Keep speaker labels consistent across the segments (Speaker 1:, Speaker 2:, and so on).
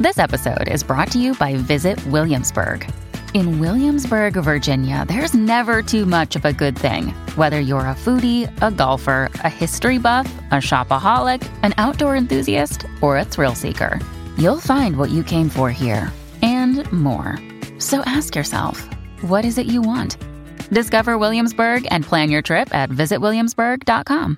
Speaker 1: This episode is brought to you by Visit Williamsburg. In Williamsburg, Virginia, there's never too much of a good thing. Whether you're a foodie, a golfer, a history buff, a shopaholic, an outdoor enthusiast, or a thrill seeker, you'll find what you came for here and more. So ask yourself, what is it you want? Discover Williamsburg and plan your trip at visitwilliamsburg.com.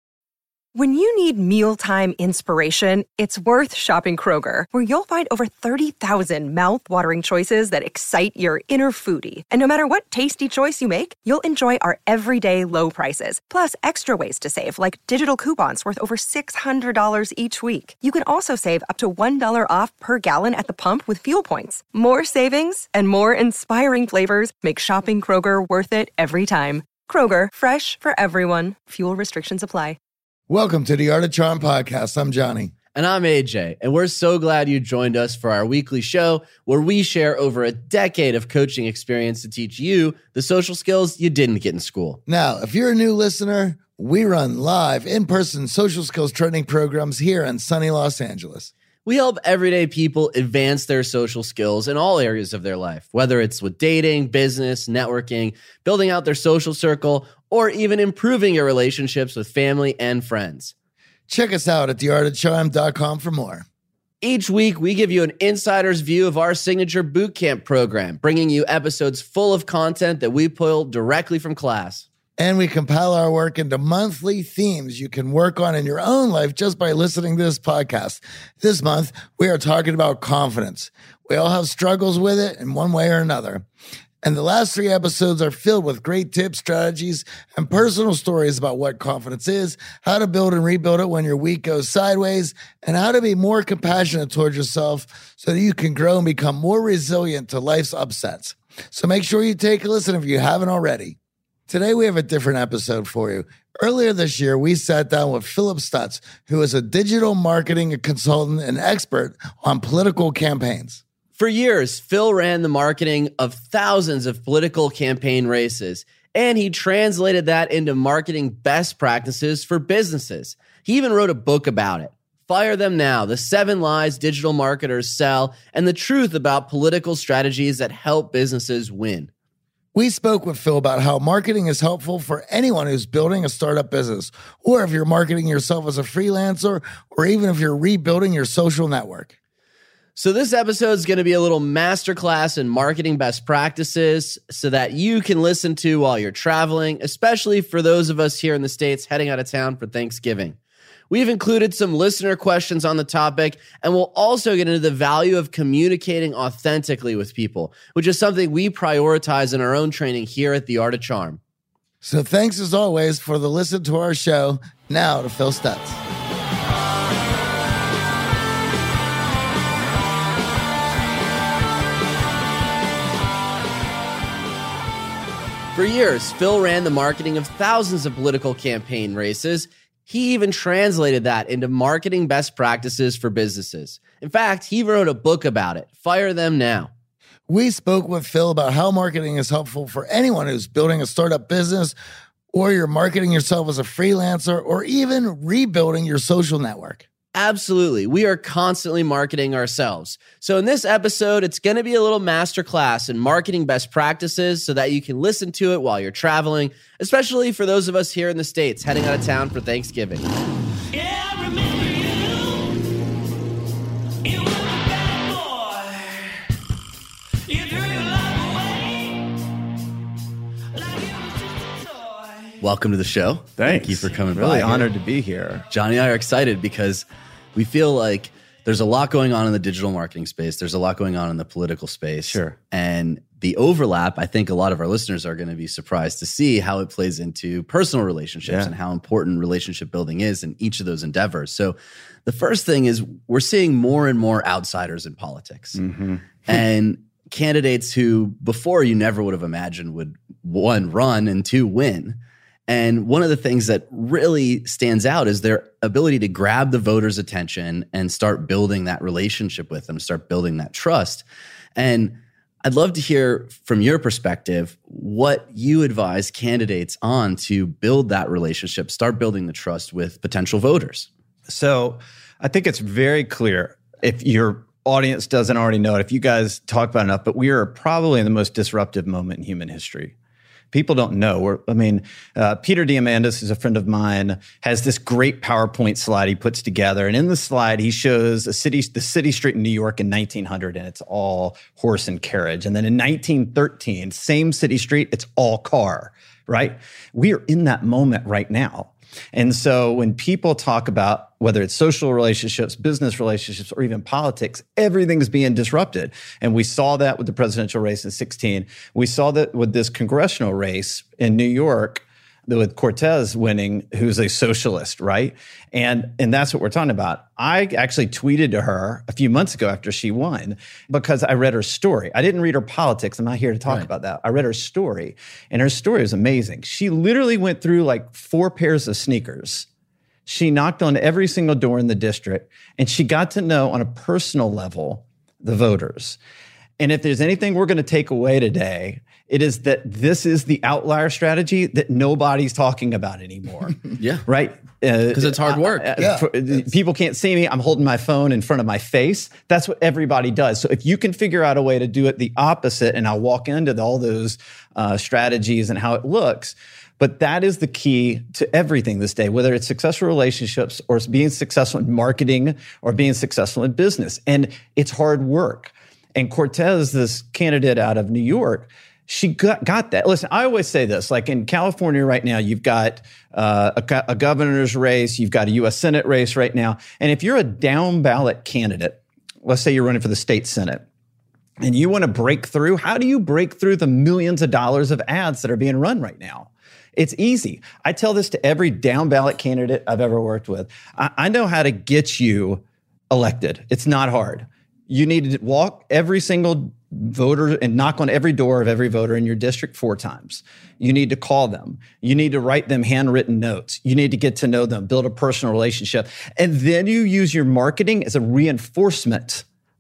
Speaker 2: When you need mealtime inspiration, it's worth shopping Kroger, where you'll find over 30,000 mouth-watering choices that excite your inner foodie. And no matter what tasty choice you make, you'll enjoy our everyday low prices, plus extra ways to save, like digital coupons worth over $600 each week. You can also save up to $1 off per gallon at the pump with fuel points. More savings and more inspiring flavors make shopping Kroger worth it every time. Kroger, fresh for everyone. Fuel restrictions apply.
Speaker 3: Welcome to the Art of Charm podcast. I'm Johnny.
Speaker 4: And I'm AJ, and we're so glad you joined us for our weekly show where we share over a decade of coaching experience to teach you the social skills you didn't get in school.
Speaker 3: Now, if you're a new listener, we run live, in-person social skills training programs here in sunny Los Angeles.
Speaker 4: We help everyday people advance their social skills in all areas of their life, whether it's with dating, business, networking, building out their social circle, or even improving your relationships with family and friends.
Speaker 3: Check us out at theartofcharm.com for more.
Speaker 4: Each week, we give you an insider's view of our signature bootcamp program, bringing you episodes full of content that we pulled directly from class.
Speaker 3: And we compile our work into monthly themes you can work on in your own life just by listening to this podcast. This month, we are talking about confidence. We all have struggles with it in one way or another. And the last 3 episodes are filled with great tips, strategies, and personal stories about what confidence is, how to build and rebuild it when your week goes sideways, and how to be more compassionate towards yourself so that you can grow and become more resilient to life's upsets. So make sure you take a listen if you haven't already. Today, we have a different episode for you. Earlier this year, we sat down with Philip Stutz, who is a digital marketing consultant and expert on political campaigns.
Speaker 4: For years, Phil ran the marketing of thousands of political campaign races, and he translated that into marketing best practices for businesses. He even wrote a book about it. Fire Them Now, the 7 lies digital marketers sell, and the truth about political strategies that help businesses win.
Speaker 3: We spoke with Phil about how marketing is helpful for anyone who's building a startup business, or if you're marketing yourself as a freelancer, or even if you're rebuilding your social network.
Speaker 4: So this episode is going to be a little masterclass in marketing best practices so that you can listen to while you're traveling, especially for those of us here in the States heading out of town for Thanksgiving. We've included some listener questions on the topic, and we'll also get into the value of communicating authentically with people, which is something we prioritize in our own training here at The Art of Charm.
Speaker 3: So thanks as always for the listen to our show. Now to Phil Stutz.
Speaker 4: For years, Phil ran the marketing of thousands of political campaign races. He even translated that into marketing best practices for businesses. In fact, he wrote a book about it, Fire Them Now.
Speaker 3: We spoke with Phil about how marketing is helpful for anyone who's building a startup business, or you're marketing yourself as a freelancer, or even rebuilding your social network.
Speaker 4: Absolutely. We are constantly marketing ourselves. So in this episode, it's going to be a little masterclass in marketing best practices so that you can listen to it while you're traveling, especially for those of us here in the States heading out of town for Thanksgiving.
Speaker 5: Yeah, I remember you. You were a bad boy. You threw your life away like it was just a toy.
Speaker 4: Welcome to the show.
Speaker 6: Thanks.
Speaker 4: Thank you for coming by.
Speaker 6: Really
Speaker 4: here.
Speaker 6: honored to be here.
Speaker 4: Johnny and I are excited because we feel like there's a lot going on in the digital marketing space. There's a lot going on in the political space.
Speaker 6: Sure.
Speaker 4: And the overlap, I think a lot of our listeners are going to be surprised to see how it plays into personal relationships and how important relationship building is in each of those endeavors. So the first thing is we're seeing more and more outsiders in politics.
Speaker 6: Mm-hmm.
Speaker 4: And candidates who before you never would have imagined would, 1, run, and 2, win. And one of the things that really stands out is their ability to grab the voters' attention and start building that relationship with them, start building that trust. And I'd love to hear from your perspective what you advise candidates on to build that relationship, start building the trust with potential voters.
Speaker 6: So I think it's very clear if you're audience doesn't already know it, if you guys talk about it enough, but we are probably in the most disruptive moment in human history. People don't know. Peter Diamandis is a friend of mine, has this great PowerPoint slide he puts together. And in the slide, he shows the city street in New York in 1900, and it's all horse and carriage. And then in 1913, same city street, it's all car, right? We are in that moment right now. And so when people talk about whether it's social relationships, business relationships, or even politics, everything's being disrupted. And we saw that with the presidential race in 2016. We saw that with this congressional race in New York with Cortez winning, who's a socialist, right? And that's what we're talking about. I actually tweeted to her a few months ago after she won because I read her story. I didn't read her politics. I'm not here to talk about that. I read her story, and her story was amazing. She literally went through like 4 pairs of sneakers. She knocked on every single door in the district, and she got to know on a personal level the voters. And if there's anything we're going to take away today, it is that this is the outlier strategy that nobody's talking about anymore.
Speaker 4: Yeah.
Speaker 6: Right?
Speaker 4: Because it's hard work.
Speaker 6: People can't see me. I'm holding my phone in front of my face. That's what everybody does. So if you can figure out a way to do it the opposite, and I'll walk into all those strategies and how it looks, but that is the key to everything this day, whether it's successful relationships or it's being successful in marketing or being successful in business. And it's hard work. And Cortez, this candidate out of New York, she got that. Listen, I always say this, like in California right now, you've got a governor's race, you've got a U.S. Senate race right now. And if you're a down ballot candidate, let's say you're running for the state Senate, and you want to break through, how do you break through the millions of dollars of ads that are being run right now? It's easy. I tell this to every down ballot candidate I've ever worked with. I know how to get you elected. It's not hard. You need to walk every single voter and knock on every door of every voter in your district 4 times. You need to call them. You need to write them handwritten notes. You need to get to know them, build a personal relationship. And then you use your marketing as a reinforcement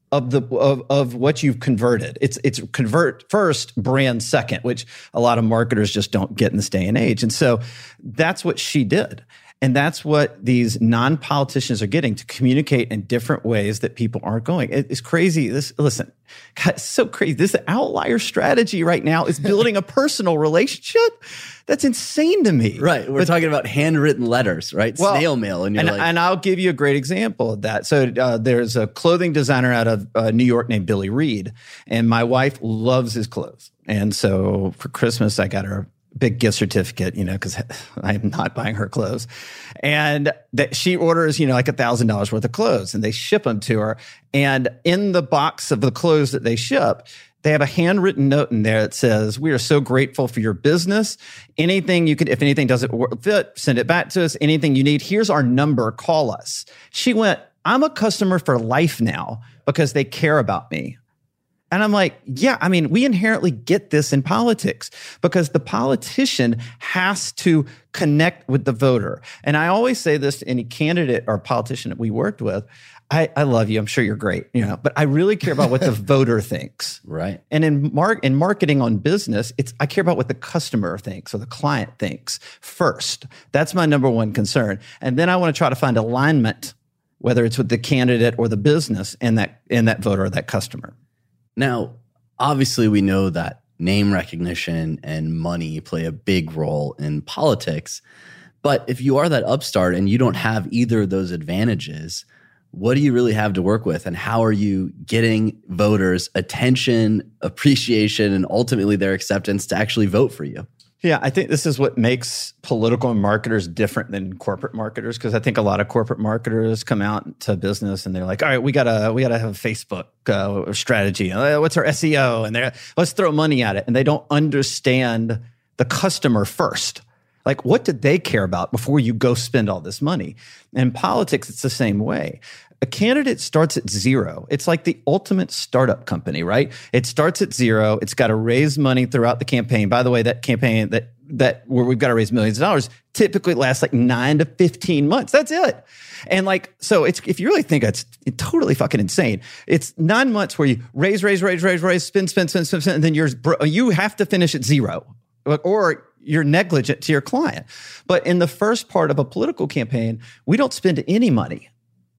Speaker 6: of what you've converted. It's convert first, brand second, which a lot of marketers just don't get in this day and age. And so that's what she did. And that's what these non-politicians are getting, to communicate in different ways that people aren't going. It's crazy. Listen, God, it's so crazy. This outlier strategy right now is building a personal relationship. That's insane to me.
Speaker 4: Right. We're talking about handwritten letters, right?
Speaker 6: Well,
Speaker 4: snail mail. And
Speaker 6: I'll give you a great example of that. So there's a clothing designer out of New York named Billy Reed, and my wife loves his clothes. And so for Christmas, I got her big gift certificate, because I'm not buying her clothes. And that she orders, like $1,000 worth of clothes, and they ship them to her. And in the box of the clothes that they ship, they have a handwritten note in there that says, "We are so grateful for your business. Anything you can, if anything doesn't fit, send it back to us. Anything you need, here's our number, call us." She went, "I'm a customer for life now because they care about me." And I'm like, yeah, I mean, we inherently get this in politics because the politician has to connect with the voter. And I always say this to any candidate or politician that we worked with. I love you. I'm sure you're great, but I really care about what the voter thinks.
Speaker 4: Right.
Speaker 6: And in marketing on business, I care about what the customer thinks or the client thinks first. That's my number one concern. And then I want to try to find alignment, whether it's with the candidate or the business and that voter or that customer.
Speaker 4: Now, obviously, we know that name recognition and money play a big role in politics. But if you are that upstart and you don't have either of those advantages, what do you really have to work with? And how are you getting voters' attention, appreciation, and ultimately their acceptance to actually vote for you?
Speaker 6: Yeah, I think this is what makes political marketers different than corporate marketers, because I think a lot of corporate marketers come out to business and they're like, all right, we gotta have a Facebook strategy. What's our SEO? And let's throw money at it. And they don't understand the customer first. Like, what did they care about before you go spend all this money? In politics, it's the same way. A candidate starts at zero. It's like the ultimate startup company, right? It starts at zero. It's got to raise money throughout the campaign. By the way, that campaign that where we've got to raise millions of dollars typically lasts like 9 to 15 months. That's it. And so if you really think it's totally fucking insane, it's 9 months where you raise, spend, and then you have to finish at zero, or you're negligent to your client. But in the first part of a political campaign, we don't spend any money.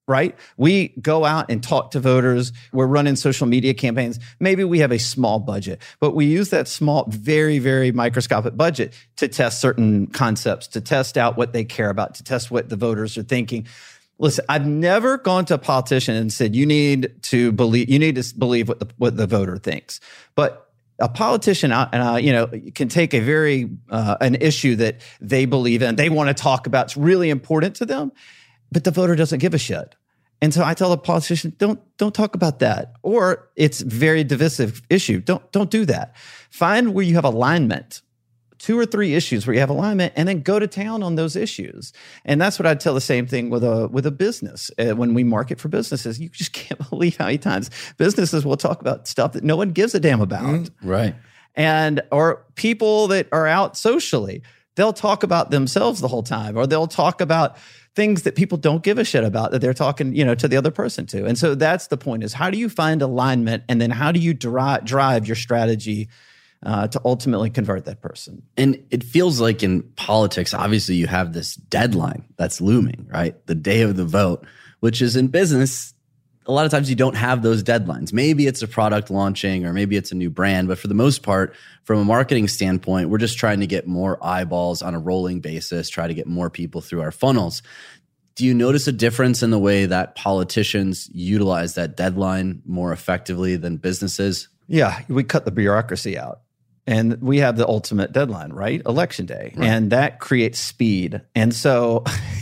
Speaker 6: right? We go out and talk to voters. We're running social media campaigns. Maybe we have a small budget, but we use that small, very, very microscopic budget to test certain concepts, to test out what they care about, to test what the voters are thinking. Listen, I've never gone to a politician and said, you need to believe what the voter thinks. But a politician, can take a very, an issue that they believe in, they want to talk about, it's really important to them, but the voter doesn't give a shit. And so I tell the politician, don't talk about that. Or it's very divisive issue. Don't do that. Find where you have alignment, 2 or 3 issues where you have alignment, and then go to town on those issues. And that's what I'd tell the same thing with a business. When we market for businesses, you just can't believe how many times businesses will talk about stuff that no one gives a damn about.
Speaker 4: Right.
Speaker 6: Or people that are out socially, they'll talk about themselves the whole time, or they'll talk about things that people don't give a shit about that they're talking, to the other person to. And so that's the point, is how do you find alignment, and then how do you drive your strategy to ultimately convert that person?
Speaker 4: And it feels like in politics, obviously you have this deadline that's looming, right? The day of the vote, which is in business, a lot of times you don't have those deadlines. Maybe it's a product launching, or maybe it's a new brand, but for the most part, from a marketing standpoint, we're just trying to get more eyeballs on a rolling basis, try to get more people through our funnels. Do you notice a difference in the way that politicians utilize that deadline more effectively than businesses?
Speaker 6: Yeah, we cut the bureaucracy out. And we have the ultimate deadline, right? Election day. Right. And that creates speed. And so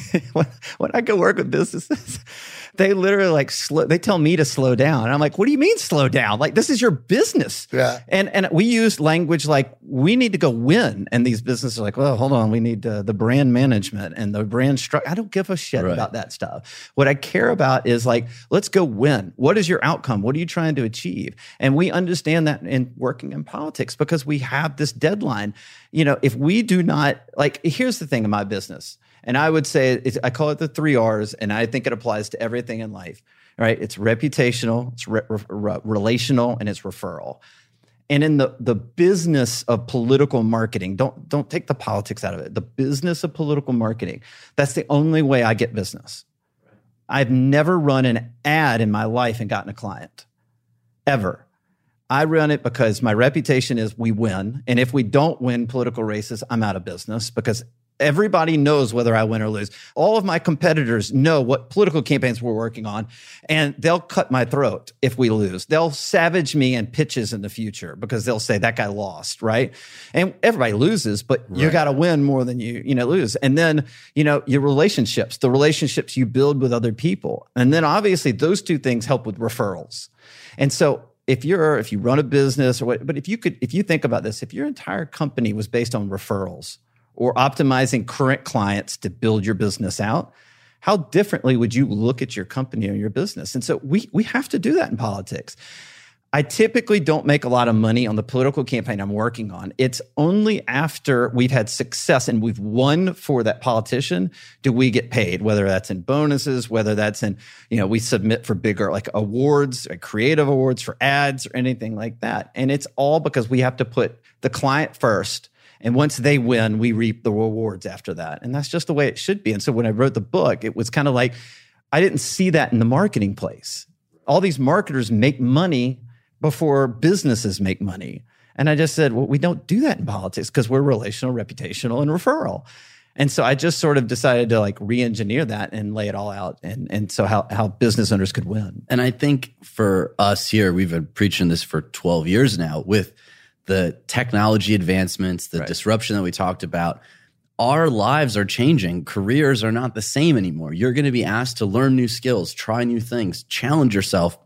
Speaker 6: when I go work with businesses, they literally they tell me to slow down. And I'm like, what do you mean slow down? Like, this is your business. Yeah. And we use language like, we need to go win. And these businesses are like, well, hold on. We need the brand management and the brand structure. I don't give a shit about that stuff. What I care about is like, let's go win. What is your outcome? What are you trying to achieve? And we understand that in working in politics, because we have this deadline. If we do not, here's the thing in my business. And I would say, I call it the 3 R's, and I think it applies to everything in life, right? It's reputational, it's relational, and it's referral. And in the business of political marketing, don't take the politics out of it. The business of political marketing, that's the only way I get business. I've never run an ad in my life and gotten a client, ever. I run it because my reputation is we win. And if we don't win political races, I'm out of business, because everybody knows whether I win or lose. All of my competitors know what political campaigns we're working on, and they'll cut my throat if we lose. They'll savage me in pitches in the future because they'll say that guy lost, right? And everybody loses, but you got to win more than you lose. And then, your relationships, the relationships you build with other people. And then obviously those 2 things help with referrals. And so if you run a business but if you think about this, if your entire company was based on referrals, or optimizing current clients to build your business out, how differently would you look at your company or your business? And so we have to do that in politics. I typically don't make a lot of money on the political campaign I'm working on. It's only after we've had success and we've won for that politician do we get paid, whether that's in bonuses, whether that's in, we submit for bigger awards, creative awards for ads or anything like that. And it's all because we have to put the client first. And once they win, we reap the rewards after that. And that's just the way it should be. And so when I wrote the book, it was kind of like, I didn't see that in the marketing place. All these marketers make money before businesses make money. And I just said, well, we don't do that in politics because we're relational, reputational, and referral. And so I just sort of decided to re-engineer that and lay it all out. And so how business owners could win.
Speaker 4: And I think for us here, we've been preaching this for 12 years now with the technology advancements, the disruption that we talked about. Our lives are changing. Careers are not the same anymore. You're going to be asked to learn new skills, try new things, challenge yourself.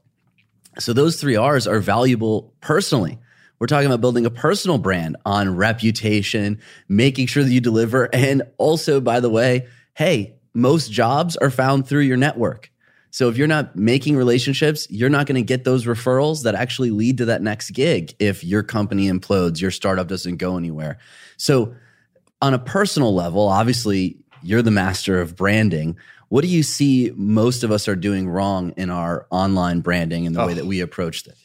Speaker 4: So those 3 R's are valuable personally. We're talking about building a personal brand on reputation, making sure that you deliver. And also, by the way, hey, most jobs are found through your network. So if you're not making relationships, you're not going to get those referrals that actually lead to that next gig if your company implodes, your startup doesn't go anywhere. So on a personal level, obviously, you're the master of branding. What do you see most of us are doing wrong in our online branding and the way that we approach it?
Speaker 6: Jesus Christ.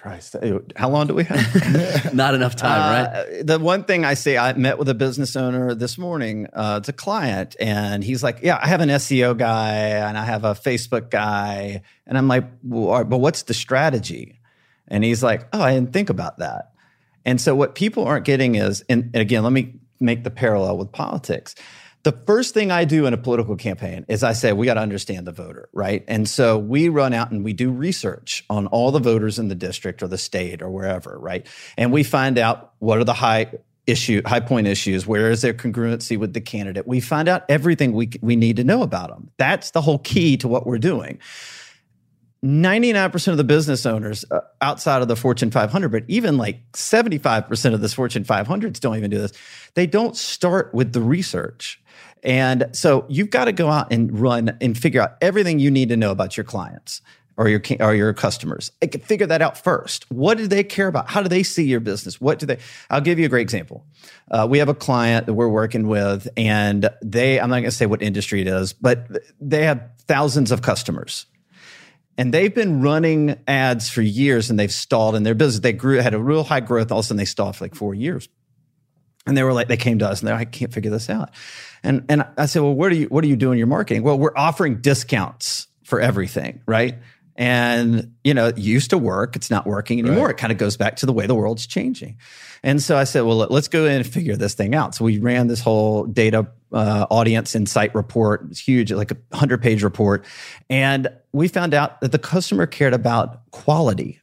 Speaker 6: Christ. How long do we have?
Speaker 4: Not enough time, right?
Speaker 6: The one thing I say, I met with a business owner this morning. It's a client, and he's like, yeah, I have an SEO guy and I have a Facebook guy. And I'm like, well, but what's the strategy? And he's like, oh, I didn't think about that. And so what people aren't getting is, and again, let me make the parallel with politics. The first thing I do in a political campaign is I say, we got to understand the voter, right? And so we run out and we do research on all the voters in the district or the state or wherever, right? And we find out what are the high point issues, where is their congruency with the candidate. We find out everything we need to know about them. That's the whole key to what we're doing. 99% of the business owners outside of the Fortune 500, but even like 75% of the Fortune 500s don't even do this. They don't start with the research. And so you've got to go out and run and figure out everything you need to know about your clients or your customers. Figure that out first. What do they care about? How do they see your business? I'll give you a great example. We have a client that we're working with, and I'm not going to say what industry it is, but they have thousands of customers. And they've been running ads for years, and they've stalled in their business. They had a real high growth. All of a sudden, they stalled for like 4 years. And they came to us, and they're like, I can't figure this out. And I said, well, what are you doing in your marketing? Well, we're offering discounts for everything, right? And, it used to work. It's not working anymore. Right. It kind of goes back to the way the world's changing. And so I said, well, let's go in and figure this thing out. So we ran this whole data audience insight report. It's huge, like a 100-page report. And we found out that the customer cared about quality.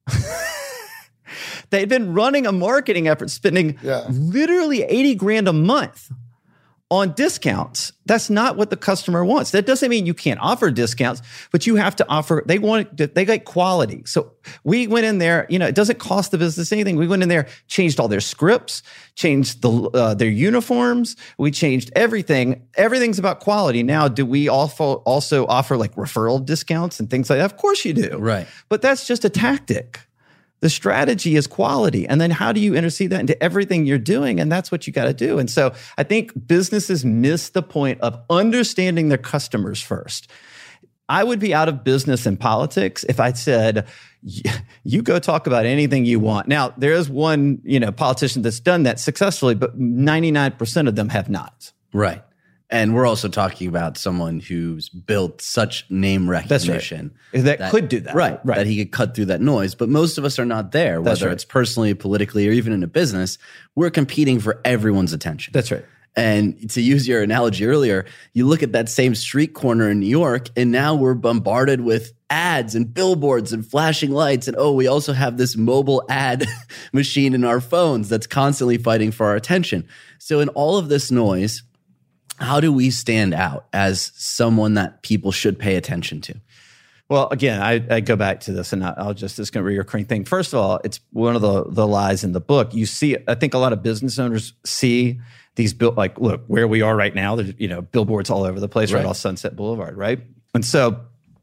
Speaker 6: They'd been running a marketing effort, spending literally $80,000 a month on discounts. That's not what the customer wants. That doesn't mean you can't offer discounts, but you have to offer, they like quality. So we went in there, it doesn't cost the business anything. We went in there, changed all their scripts, changed their uniforms. We changed everything. Everything's about quality. Now, do we also offer like referral discounts and things like that? Of course you do.
Speaker 4: Right.
Speaker 6: But that's just a tactic. The strategy is quality. And then how do you intercede that into everything you're doing? And that's what you got to do. And so I think businesses miss the point of understanding their customers first. I would be out of business in politics if I said, you go talk about anything you want. Now, there is one, politician that's done that successfully, but 99% of them have not.
Speaker 4: Right. And we're also talking about someone who's built such name recognition.
Speaker 6: That's right. That could do that.
Speaker 4: Right. That he could cut through that noise. But most of us are not there, whether it's personally, politically, or even in a business. We're competing for everyone's attention.
Speaker 6: That's right.
Speaker 4: And to use your analogy earlier, you look at that same street corner in New York, and now we're bombarded with ads and billboards and flashing lights. And we also have this mobile ad machine in our phones that's constantly fighting for our attention. So in all of this noise, how do we stand out as someone that people should pay attention to?
Speaker 6: Well, again, I go back to this, and it's going to be a recurring thing. First of all, it's one of the lies in the book. You see, I think a lot of business owners see these look where we are right now. There's billboards all over the place, right off Sunset Boulevard, right? And so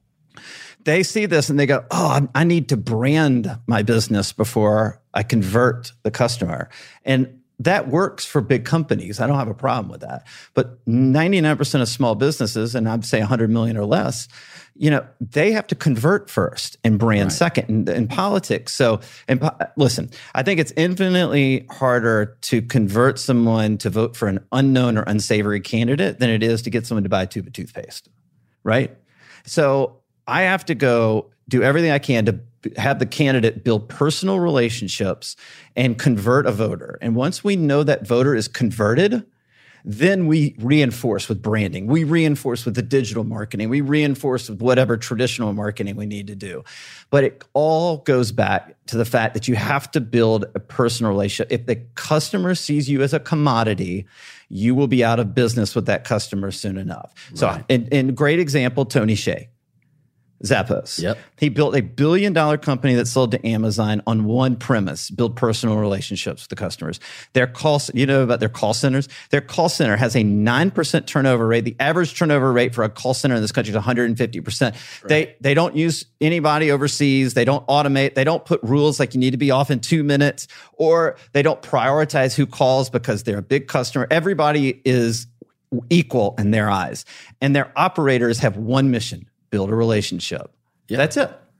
Speaker 6: they see this and they go, I need to brand my business before I convert the customer. And that works for big companies. I don't have a problem with that. But 99% of small businesses, and I'd say 100 million or less, they have to convert first and brand second in politics. So, listen, I think it's infinitely harder to convert someone to vote for an unknown or unsavory candidate than it is to get someone to buy a tube of toothpaste, right? So I have to go do everything I can to have the candidate build personal relationships and convert a voter. And once we know that voter is converted, then we reinforce with branding. We reinforce with the digital marketing. We reinforce with whatever traditional marketing we need to do. But it all goes back to the fact that you have to build a personal relationship. If the customer sees you as a commodity, you will be out of business with that customer soon enough. Right. So, in great example, Tony Hsieh. Zappos. Yep. He built a $1 billion company that sold to Amazon on one premise: build personal relationships with the customers. Their about their call centers? Their call center has a 9% turnover rate. The average turnover rate for a call center in this country is 150%. Right. They don't use anybody overseas. They don't automate. They don't put rules like you need to be off in 2 minutes, or they don't prioritize who calls because they're a big customer. Everybody is equal in their eyes. And their operators have one mission: build a relationship. Yeah. That's it.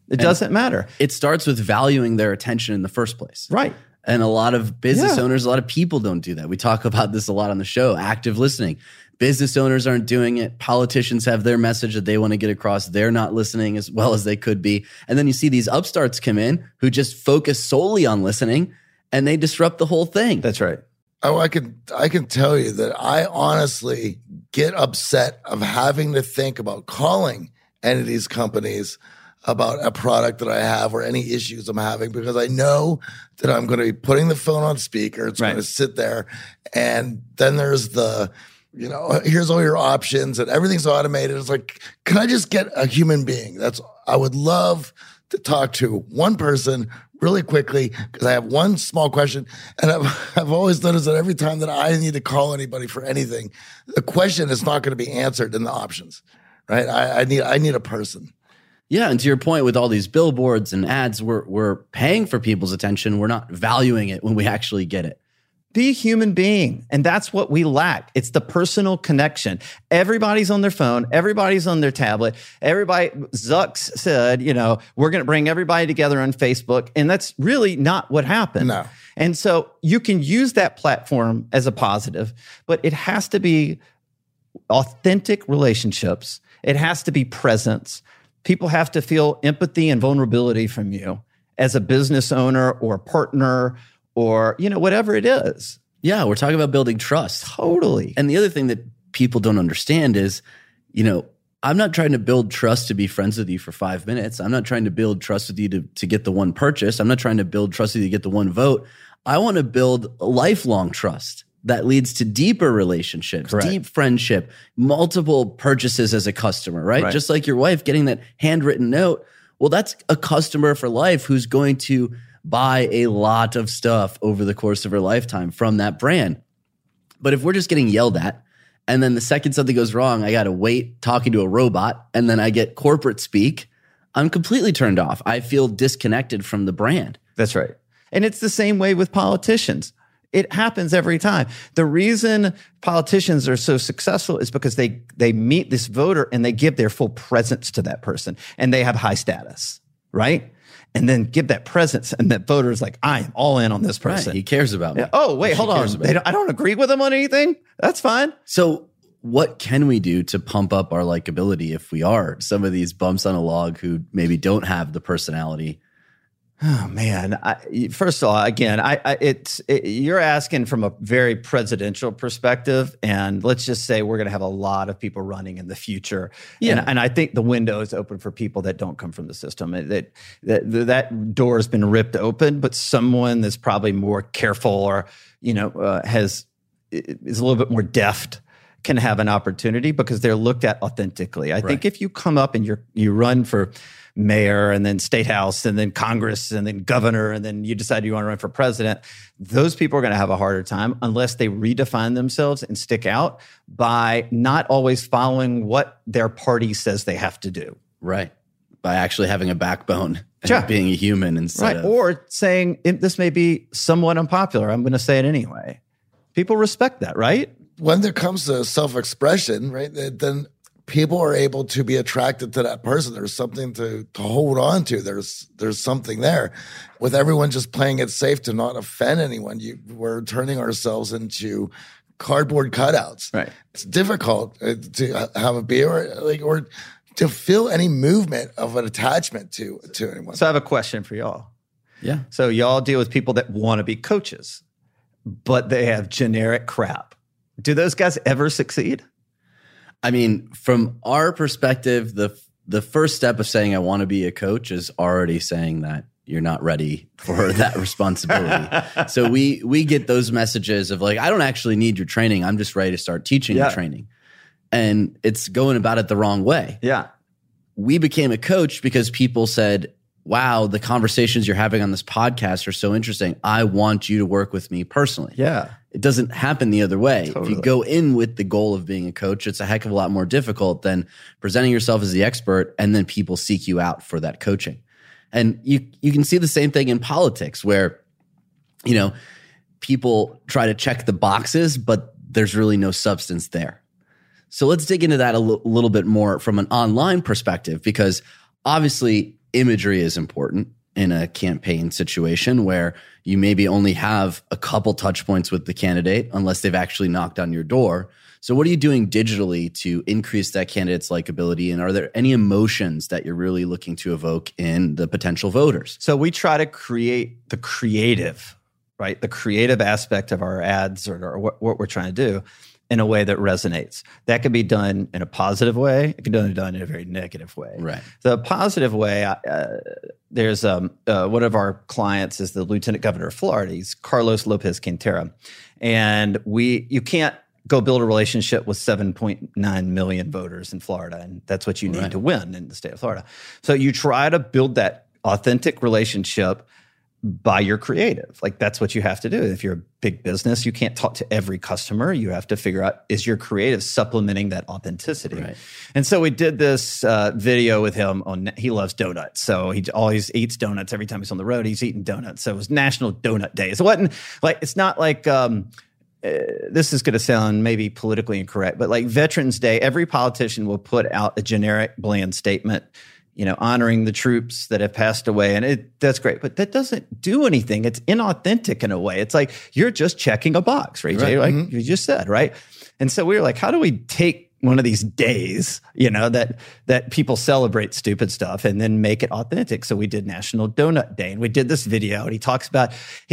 Speaker 6: It doesn't matter.
Speaker 4: It starts with valuing their attention in the first place.
Speaker 6: Right.
Speaker 4: And a lot of business owners, a lot of people don't do that. We talk about this a lot on the show, active listening. Business owners aren't doing it. Politicians have their message that they want to get across. They're not listening as well as they could be. And then you see these upstarts come in who just focus solely on listening, and they disrupt the whole thing.
Speaker 6: That's right.
Speaker 3: Oh, I can tell you that I honestly get upset of having to think about calling any of these companies about a product that I have or any issues I'm having, because I know that I'm going to be putting the phone on speaker. It's going to sit there. And then there's the, here's all your options and everything's automated. It's like, can I just get a human being? I would love to talk to one person really quickly, because I have one small question. And I've always noticed that every time that I need to call anybody for anything, the question is not going to be answered in the options, right? I need a person.
Speaker 4: Yeah, and to your point, with all these billboards and ads, we're paying for people's attention. We're not valuing it when we actually get it.
Speaker 6: Be a human being. And that's what we lack. It's the personal connection. Everybody's on their phone. Everybody's on their tablet. Zuck said, we're going to bring everybody together on Facebook. And that's really not what happened.
Speaker 3: No.
Speaker 6: And so you can use that platform as a positive, but it has to be authentic relationships. It has to be presence. People have to feel empathy and vulnerability from you as a business owner or a partner or, whatever it is.
Speaker 4: Yeah, we're talking about building trust.
Speaker 6: Totally.
Speaker 4: And the other thing that people don't understand is, I'm not trying to build trust to be friends with you for 5 minutes. I'm not trying to build trust with you to get the one purchase. I'm not trying to build trust with you to get the one vote. I want to build a lifelong trust that leads to deeper relationships,
Speaker 6: Correct.
Speaker 4: deep friendship, multiple purchases as a customer, right? Just like your wife getting that handwritten note. Well, that's a customer for life who's going to buy a lot of stuff over the course of her lifetime from that brand. But if we're just getting yelled at, and then the second something goes wrong, I got to wait talking to a robot, and then I get corporate speak, I'm completely turned off. I feel disconnected from the brand.
Speaker 6: That's right. And it's the same way with politicians. It happens every time. The reason politicians are so successful is because they meet this voter and they give their full presence to that person, and they have high status, right? And then give that presence, and that voter is like, I am all in on this person.
Speaker 4: Right, he cares about me.
Speaker 6: Oh, wait, hold on. I don't agree with him on anything. That's fine.
Speaker 4: So what can we do to pump up our likability if we are some of these bumps on a log who maybe don't have the personality?
Speaker 6: Oh man! First of all, again, you're asking from a very presidential perspective, and let's just say we're going to have a lot of people running in the future.
Speaker 4: Yeah,
Speaker 6: and I think the window is open for people that don't come from the system. That door has been ripped open, but someone that's probably more careful or is a little bit more deft can have an opportunity because they're looked at authentically. I think if you come up and you run for mayor and then state house and then Congress and then governor and then you decide you want to run for president, those people are going to have a harder time unless they redefine themselves and stick out by not always following what their party says they have to do.
Speaker 4: Right. By actually having a backbone and being a human instead of...
Speaker 6: Or saying, this may be somewhat unpopular, I'm going to say it anyway. People respect that, right?
Speaker 3: When it comes to self-expression, right, then people are able to be attracted to that person. There's something to hold on to. There's something there. With everyone just playing it safe to not offend anyone, we're turning ourselves into cardboard cutouts.
Speaker 6: Right.
Speaker 3: It's difficult to have a beer or to feel any movement of an attachment to anyone.
Speaker 6: So I have a question for y'all.
Speaker 4: Yeah.
Speaker 6: So y'all deal with people that want to be coaches, but they have generic crap. Do those guys ever succeed?
Speaker 4: I mean, from our perspective, the first step of saying I want to be a coach is already saying that you're not ready for that responsibility. So we get those messages of like, I don't actually need your training. I'm just ready to start teaching your training. And it's going about it the wrong way.
Speaker 6: Yeah.
Speaker 4: We became a coach because people said, wow, the conversations you're having on this podcast are so interesting. I want you to work with me personally.
Speaker 6: Yeah.
Speaker 4: It doesn't happen the other way.
Speaker 6: Totally.
Speaker 4: If you go in with the goal of being a coach, it's a heck of a lot more difficult than presenting yourself as the expert and then people seek you out for that coaching. And you can see the same thing in politics where, people try to check the boxes, but there's really no substance there. So let's dig into that a little bit more from an online perspective, because obviously imagery is important in a campaign situation where you maybe only have a couple touch points with the candidate unless they've actually knocked on your door. So what are you doing digitally to increase that candidate's likability? And are there any emotions that you're really looking to evoke in the potential voters?
Speaker 6: So we try to create the creative, right? The creative aspect of our ads or what we're trying to do in a way that resonates. That could be done in a positive way. It can be done in a very negative way.
Speaker 4: Right.
Speaker 6: The positive way, there's one of our clients is the Lieutenant Governor of Florida. He's Carlos Lopez Quintero. And you can't go build a relationship with 7.9 million voters in Florida. And that's what you need to win in the state of Florida. So you try to build that authentic relationship by your creative. Like that's what you have to do. If you're a big business, you can't talk to every customer. You have to figure out, is your creative supplementing that authenticity? Right. And so we did this video with him on, he loves donuts. So he always eats donuts. Every time he's on the road, he's eating donuts. So it was National Donut Day. So it wasn't like, it's not like, this is going to sound maybe politically incorrect, but like Veterans Day, every politician will put out a generic bland statement, honoring the troops that have passed away. And that's great, but that doesn't do anything. It's inauthentic in a way. It's like, you're just checking a box, right, Jay? Like you just said, right? And so we were like, how do we take one of these days, that people celebrate stupid stuff and then make it authentic? So we did National Donut Day and we did this video and he talks about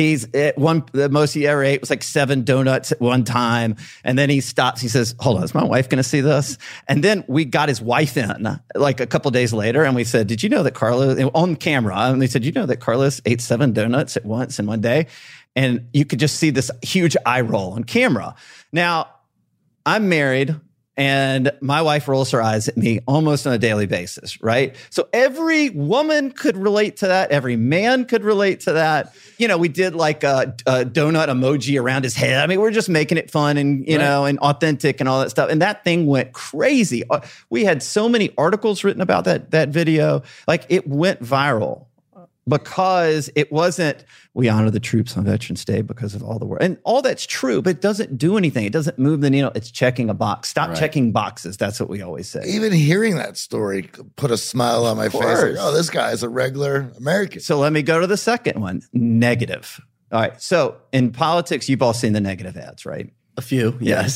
Speaker 6: the most he ever ate was like 7 donuts at one time. And then he stops. He says, hold on, is my wife going to see this? And then we got his wife in like a couple of days later and we said, did you know that Carlos, on camera, and they said, you know that Carlos ate 7 donuts at once in one day? And you could just see this huge eye roll on camera. Now, I'm married. And my wife rolls her eyes at me almost on a daily basis, right? So every woman could relate to that. Every man could relate to that. We did like a donut emoji around his head. I mean, we're just making it fun and, and authentic and all that stuff. And that thing went crazy. We had so many articles written about that video. Like it went viral. Because it wasn't, we honor the troops on Veterans Day because of all the work. And all that's true, but it doesn't do anything. It doesn't move the needle. It's checking a box. Stop checking boxes. That's what we always say.
Speaker 3: Even hearing that story put a smile on my face. Like, oh, this guy is a regular American.
Speaker 6: So let me go to the second one, negative. All right. So in politics, you've all seen the negative ads, right?
Speaker 4: A few, yes.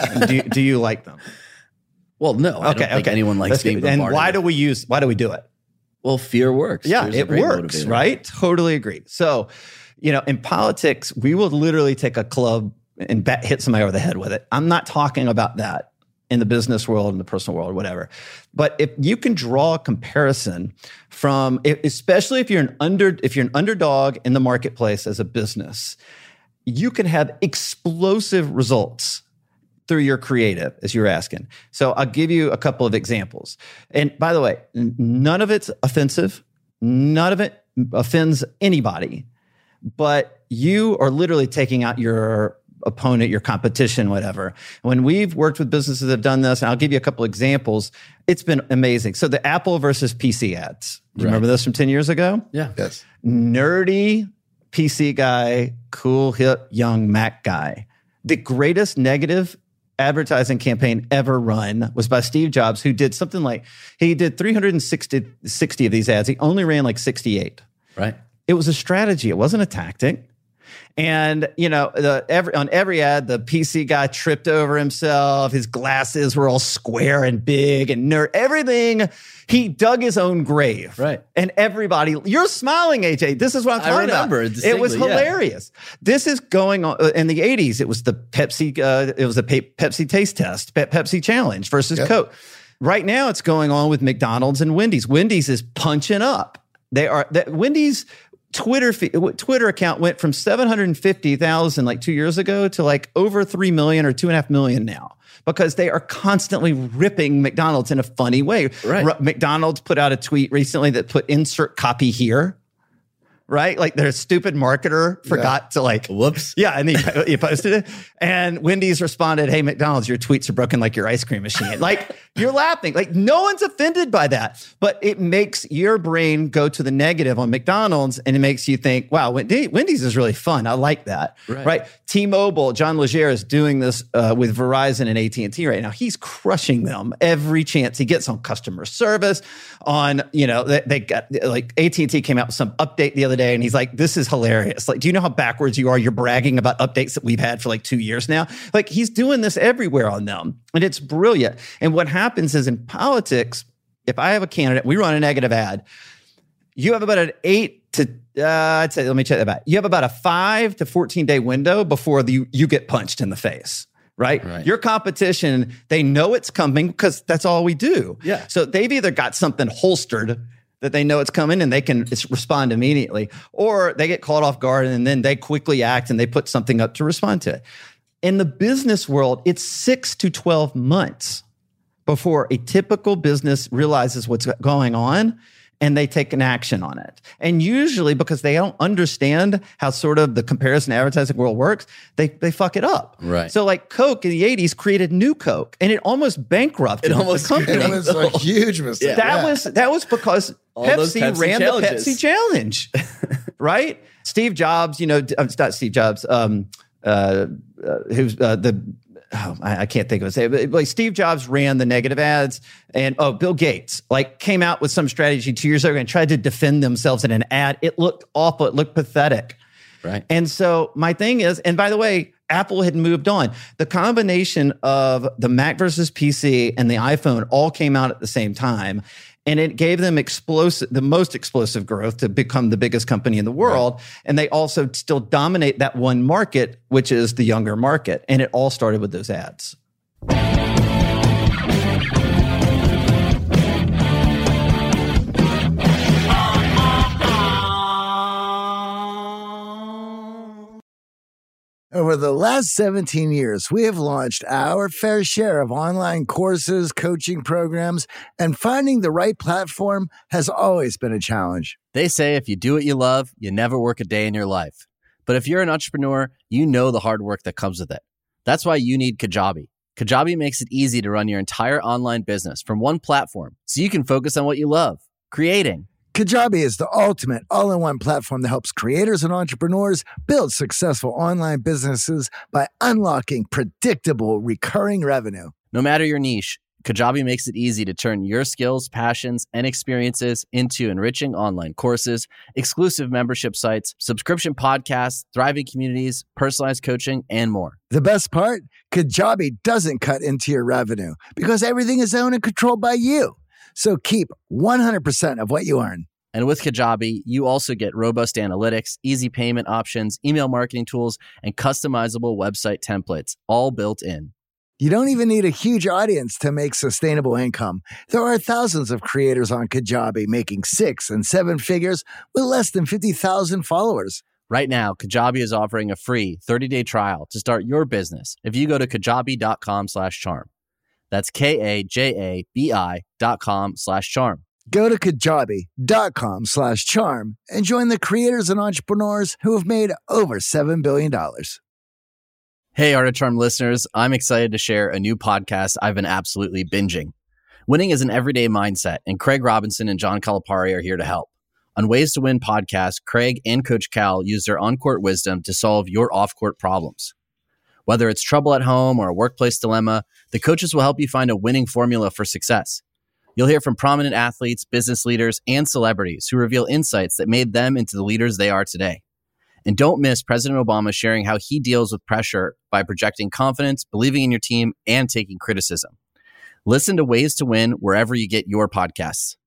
Speaker 6: do you like them?
Speaker 4: Well, no. I don't think anyone likes being bombarded.
Speaker 6: And why do we do it?
Speaker 4: Well, fear works.
Speaker 6: Yeah, it works, right? Totally agree. So, in politics, we will literally take a club and hit somebody over the head with it. I'm not talking about that in the business world, in the personal world, whatever. But if you can draw a comparison from, especially if you're an underdog in the marketplace as a business, you can have explosive results through your creative, as you're asking. So I'll give you a couple of examples. And by the way, none of it's offensive. None of it offends anybody. But you are literally taking out your opponent, your competition, whatever. When we've worked with businesses that have done this, and I'll give you a couple of examples, it's been amazing. So the Apple versus PC ads. Do you remember this from 10 years ago?
Speaker 4: Yeah.
Speaker 3: Yes.
Speaker 6: Nerdy PC guy, cool, hip, young Mac guy. The greatest negative advertising campaign ever run was by Steve Jobs, who did something like, he did 360 of these ads. He only ran like 68.
Speaker 4: Right.
Speaker 6: It was a strategy. It wasn't a tactic. And, on every ad, the PC guy tripped over himself. His glasses were all square and big and nerd. Everything, he dug his own grave.
Speaker 4: Right.
Speaker 6: And everybody, you're smiling, AJ. This is what I'm talking about. It was hilarious. This is going on in the 80s. It was the Pepsi, Pepsi taste test, Pepsi challenge versus Coke. Right now, it's going on with McDonald's and Wendy's. Wendy's is punching up. Wendy's Twitter account went from 750,000 like 2 years ago to like over 3 million or 2.5 million now, because they are constantly ripping McDonald's in a funny way.
Speaker 4: Right.
Speaker 6: McDonald's put out a tweet recently that put insert copy here. right? Like their stupid marketer forgot to like,
Speaker 4: whoops.
Speaker 6: Yeah, and he posted it. And Wendy's responded, "Hey, McDonald's, your tweets are broken like your ice cream machine." Like you're laughing. Like no one's offended by that. But it makes your brain go to the negative on McDonald's and it makes you think, wow, Wendy's is really fun. I like that. Right? T-Mobile, John Legere is doing this with Verizon and AT&T right now. He's crushing them every chance he gets on customer service. On, they got like AT&T came out with some update the other day and he's like, this is hilarious. Like, do you know how backwards you are? You're bragging about updates that we've had for like 2 years now. Like he's doing this everywhere on them and it's brilliant. And what happens is in politics, if I have a candidate, we run a negative ad, you have about an 8 to, let me check that back. You have about a 5 to 14 day window before you get punched in the face. Right? Your competition, they know it's coming because that's all we do. Yeah. So they've either got something holstered that they know it's coming and they can respond immediately, or they get caught off guard and then they quickly act and they put something up to respond to it. In the business world, it's 6 to 12 months before a typical business realizes what's going on and they take an action on it. And usually because they don't understand how sort of the comparison advertising world works, they fuck it up.
Speaker 4: Right.
Speaker 6: So like Coke in the 80s created New Coke and it almost bankrupted the company.
Speaker 3: It was a huge mistake.
Speaker 6: That was because Pepsi ran the Pepsi Challenge. Right? Steve Jobs, it's not Steve Jobs, who's I can't think of his name, but like Steve Jobs ran the negative ads and Bill Gates like came out with some strategy 2 years ago and tried to defend themselves in an ad. It looked awful. It looked pathetic.
Speaker 4: Right.
Speaker 6: And so my thing is, and by the way, Apple had moved on. The combination of the Mac versus PC and the iPhone all came out at the same time. And it gave them the most explosive growth to become the biggest company in the world. Right. And they also still dominate that one market, which is the younger market. And it all started with those ads.
Speaker 3: Over the last 17 years, we have launched our fair share of online courses, coaching programs, and finding the right platform has always been a challenge.
Speaker 7: They say if you do what you love, you never work a day in your life. But if you're an entrepreneur, you know the hard work that comes with it. That's why you need Kajabi. Kajabi makes it easy to run your entire online business from one platform so you can focus on what you love, creating.
Speaker 3: Kajabi is the ultimate all-in-one platform that helps creators and entrepreneurs build successful online businesses by unlocking predictable, recurring revenue.
Speaker 7: No matter your niche, Kajabi makes it easy to turn your skills, passions, and experiences into enriching online courses, exclusive membership sites, subscription podcasts, thriving communities, personalized coaching, and more.
Speaker 3: The best part? Kajabi doesn't cut into your revenue because everything is owned and controlled by you. So keep 100% of what you earn.
Speaker 7: And with Kajabi, you also get robust analytics, easy payment options, email marketing tools, and customizable website templates, all built in.
Speaker 3: You don't even need a huge audience to make sustainable income. There are thousands of creators on Kajabi making 6 and 7 figures with less than 50,000 followers.
Speaker 7: Right now, Kajabi is offering a free 30-day trial to start your business if you go to kajabi.com/charm. That's KAJABI.com/charm.
Speaker 3: Go to kajabi.com/charm and join the creators and entrepreneurs who have made over $7 billion.
Speaker 7: Hey, Art of Charm listeners, I'm excited to share a new podcast I've been absolutely binging. Winning is an everyday mindset, and Craig Robinson and John Calipari are here to help. On Ways to Win podcast, Craig and Coach Cal use their on-court wisdom to solve your off-court problems. Whether it's trouble at home or a workplace dilemma, the coaches will help you find a winning formula for success. You'll hear from prominent athletes, business leaders, and celebrities who reveal insights that made them into the leaders they are today. And don't miss President Obama sharing how he deals with pressure by projecting confidence, believing in your team, and taking criticism. Listen to Ways to Win wherever you get your podcasts.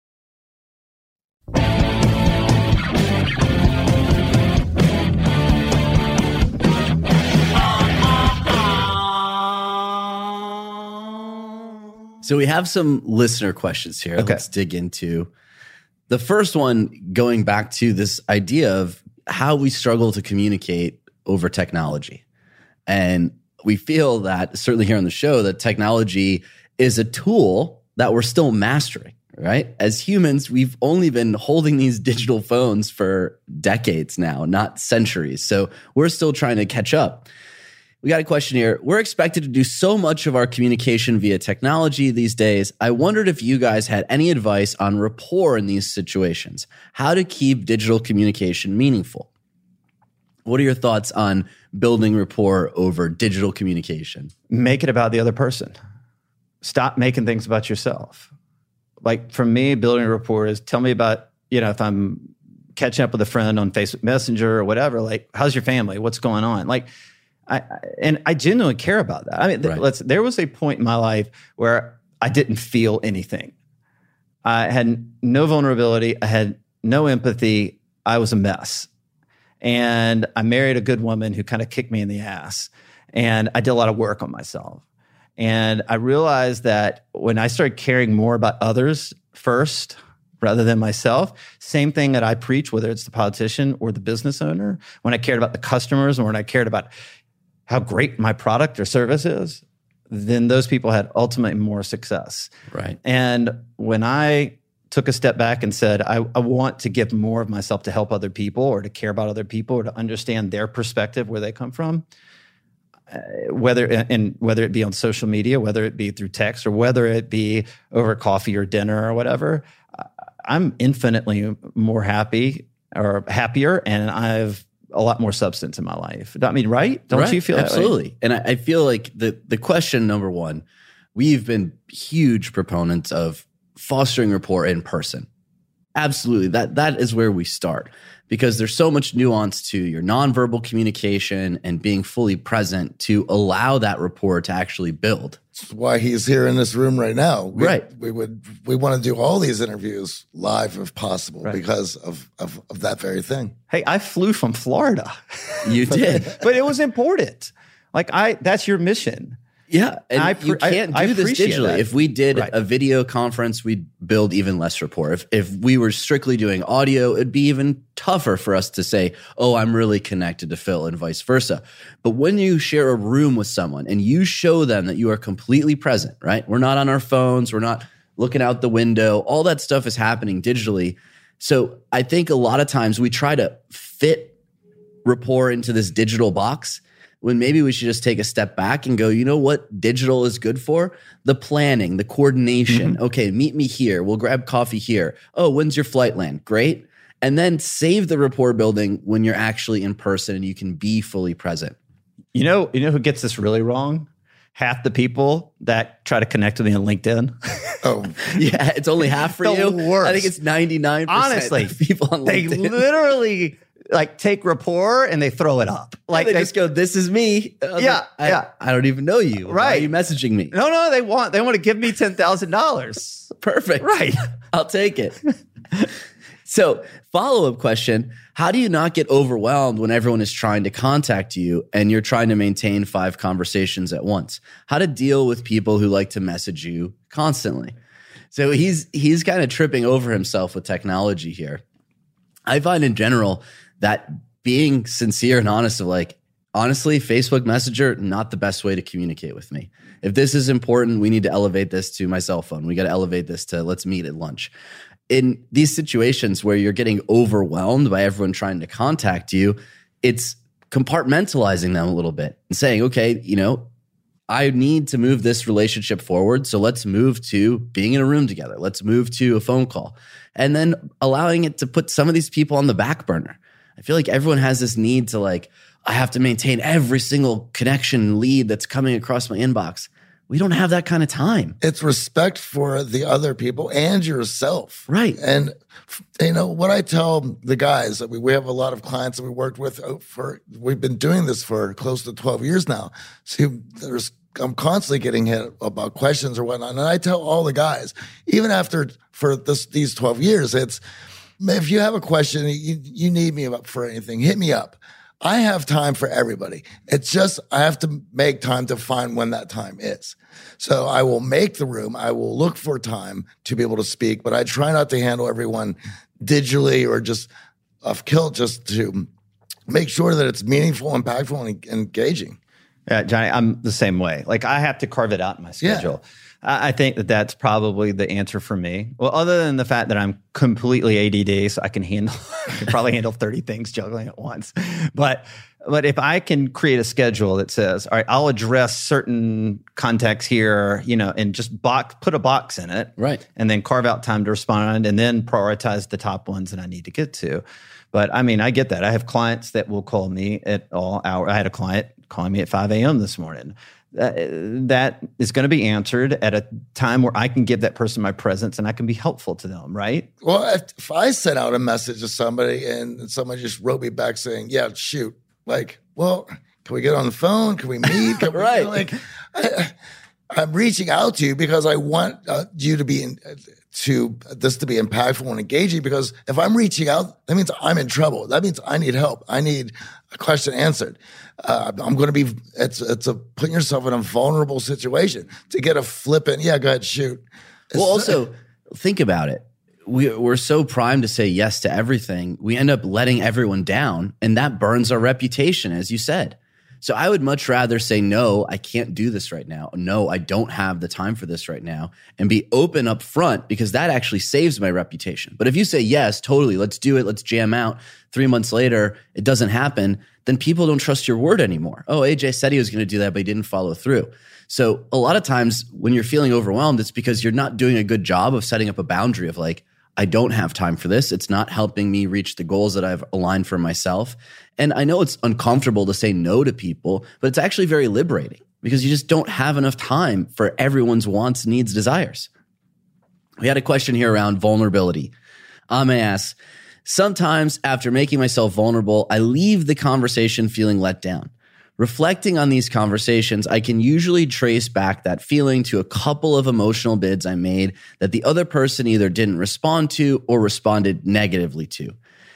Speaker 4: So we have some listener questions here. Okay. Let's dig into the first one, going back to this idea of how we struggle to communicate over technology. And we feel that, certainly here on the show, that technology is a tool that we're still mastering. right? As humans, we've only been holding these digital phones for decades now, not centuries. So we're still trying to catch up. We got a question here. We're expected to do so much of our communication via technology these days. I wondered if you guys had any advice on rapport in these situations, how to keep digital communication meaningful. What are your thoughts on building rapport over digital communication?
Speaker 6: Make it about the other person. Stop making things about yourself. Like for me, building rapport is tell me about, if I'm catching up with a friend on Facebook Messenger or whatever, like, how's your family? What's going on? Like, I genuinely care about that. I mean,
Speaker 4: Right.
Speaker 6: there was a point in my life where I didn't feel anything. I had no vulnerability. I had no empathy. I was a mess. And I married a good woman who kind of kicked me in the ass. And I did a lot of work on myself. And I realized that when I started caring more about others first rather than myself, same thing that I preach, whether it's the politician or the business owner, when I cared about the customers and when I cared about how great my product or service is, then those people had ultimately more success.
Speaker 4: Right.
Speaker 6: And when I took a step back and said, I want to give more of myself to help other people or to care about other people or to understand their perspective, where they come from, whether it be on social media, whether it be through text, or whether it be over coffee or dinner or whatever, I'm infinitely more happier, and I have a lot more substance in my life. I mean, right? Don't you feel that way?
Speaker 4: Absolutely. And I feel like the question number one, we've been huge proponents of fostering rapport in person. Absolutely. That is where we start, because there's so much nuance to your nonverbal communication and being fully present to allow that rapport to actually build.
Speaker 3: That's why he's here in this room right now.
Speaker 4: Right.
Speaker 3: We want to do all these interviews live if possible because of that very thing.
Speaker 6: Hey, I flew from Florida.
Speaker 4: You did.
Speaker 6: But it was important. Like that's your mission.
Speaker 4: Yeah, and you can't do this
Speaker 6: appreciate
Speaker 4: digitally.
Speaker 6: that.
Speaker 4: If we did a video conference, we'd build even less rapport. If we were strictly doing audio, it'd be even tougher for us to say, oh, I'm really connected to Phil, and vice versa. But when you share a room with someone and you show them that you are completely present, right? We're not on our phones. We're not looking out the window. All that stuff is happening digitally. So I think a lot of times we try to fit rapport into this digital box, when maybe we should just take a step back and go, you know what digital is good for? The planning, the coordination.
Speaker 6: Mm-hmm.
Speaker 4: Okay, meet me here. We'll grab coffee here. Oh, when's your flight land? Great. And then save the rapport building when you're actually in person and you can be fully present.
Speaker 6: You know who gets this really wrong? Half the people that try to connect with me on LinkedIn.
Speaker 3: Oh,
Speaker 4: Yeah, it's only half for
Speaker 6: The
Speaker 4: you.
Speaker 6: worst.
Speaker 4: I think it's 99%
Speaker 6: Honestly,
Speaker 4: of people on
Speaker 6: they
Speaker 4: LinkedIn.
Speaker 6: literally take rapport and they throw it up.
Speaker 4: Like they just go, this is me.
Speaker 6: Yeah,
Speaker 4: I don't even know you. Why
Speaker 6: Right.
Speaker 4: are you messaging me?
Speaker 6: No, they want to give me $10,000.
Speaker 4: Perfect.
Speaker 6: Right.
Speaker 4: I'll take it. So, follow-up question, how do you not get overwhelmed when everyone is trying to contact you and you're trying to maintain 5 conversations at once? How to deal with people who like to message you constantly? So, he's kind of tripping over himself with technology here. I find in general that being sincere and honest of honestly, Facebook Messenger, not the best way to communicate with me. If this is important, we need to elevate this to my cell phone. We got to elevate this to let's meet at lunch. In these situations where you're getting overwhelmed by everyone trying to contact you, it's compartmentalizing them a little bit and saying, okay, I need to move this relationship forward. So let's move to being in a room together. Let's move to a phone call. And then allowing it to put some of these people on the back burner. I feel like everyone has this need to I have to maintain every single connection lead that's coming across my inbox. We don't have that kind of time.
Speaker 3: it's respect for the other people and yourself.
Speaker 4: Right.
Speaker 3: And, what I tell the guys, we have a lot of clients that we worked with we've been doing this for close to 12 years now. So I'm constantly getting hit about questions or whatnot. And I tell all the guys, even for these 12 years, it's, if you have a question, you need me for anything, hit me up. I have time for everybody. It's just, I have to make time to find when that time is. So I will make the room. I will look for time to be able to speak, but I try not to handle everyone digitally or just off kilt, just to make sure that it's meaningful, impactful, and engaging.
Speaker 6: Yeah, Johnny, I'm the same way. I have to carve it out in my schedule. I think that that's probably the answer for me. Well, other than the fact that I'm completely ADD, so I can probably handle 30 things juggling at once. But if I can create a schedule that says, all right, I'll address certain contexts here, and just put a box in it.
Speaker 4: Right.
Speaker 6: And then carve out time to respond and then prioritize the top ones that I need to get to. But I mean, I get that. I have clients that will call me at all hours. I had a client calling me at 5 a.m. this morning. That is going to be answered at a time where I can give that person my presence and I can be helpful to them, right?
Speaker 3: Well, if I sent out a message to somebody and someone just wrote me back saying, yeah, shoot, like, well, can we get on the phone? Can we meet? Can
Speaker 4: Right.
Speaker 3: I'm reaching out to you because I want you to be this to be impactful and engaging, because if I'm reaching out, that means I'm in trouble. That means I need help. I need a question answered. I'm going to be, it's a putting yourself in a vulnerable situation to get a flippant, yeah, go ahead, shoot.
Speaker 4: Well, also think about it. We're so primed to say yes to everything. We end up letting everyone down, and that burns our reputation, as you said. So I would much rather say, no, I can't do this right now. No, I don't have the time for this right now, and be open up front, because that actually saves my reputation. But if you say, yes, totally, let's do it, let's jam out, 3 months later, it doesn't happen, then people don't trust your word anymore. Oh, AJ said he was going to do that, but he didn't follow through. So a lot of times when you're feeling overwhelmed, it's because you're not doing a good job of setting up a boundary of like, I don't have time for this. It's not helping me reach the goals that I've aligned for myself. And I know it's uncomfortable to say no to people, but it's actually very liberating, because you just don't have enough time for everyone's wants, needs, desires. We had a question here around vulnerability. Ame asks, sometimes after making myself vulnerable, I leave the conversation feeling let down. Reflecting on these conversations, I can usually trace back that feeling to a couple of emotional bids I made that the other person either didn't respond to or responded negatively to.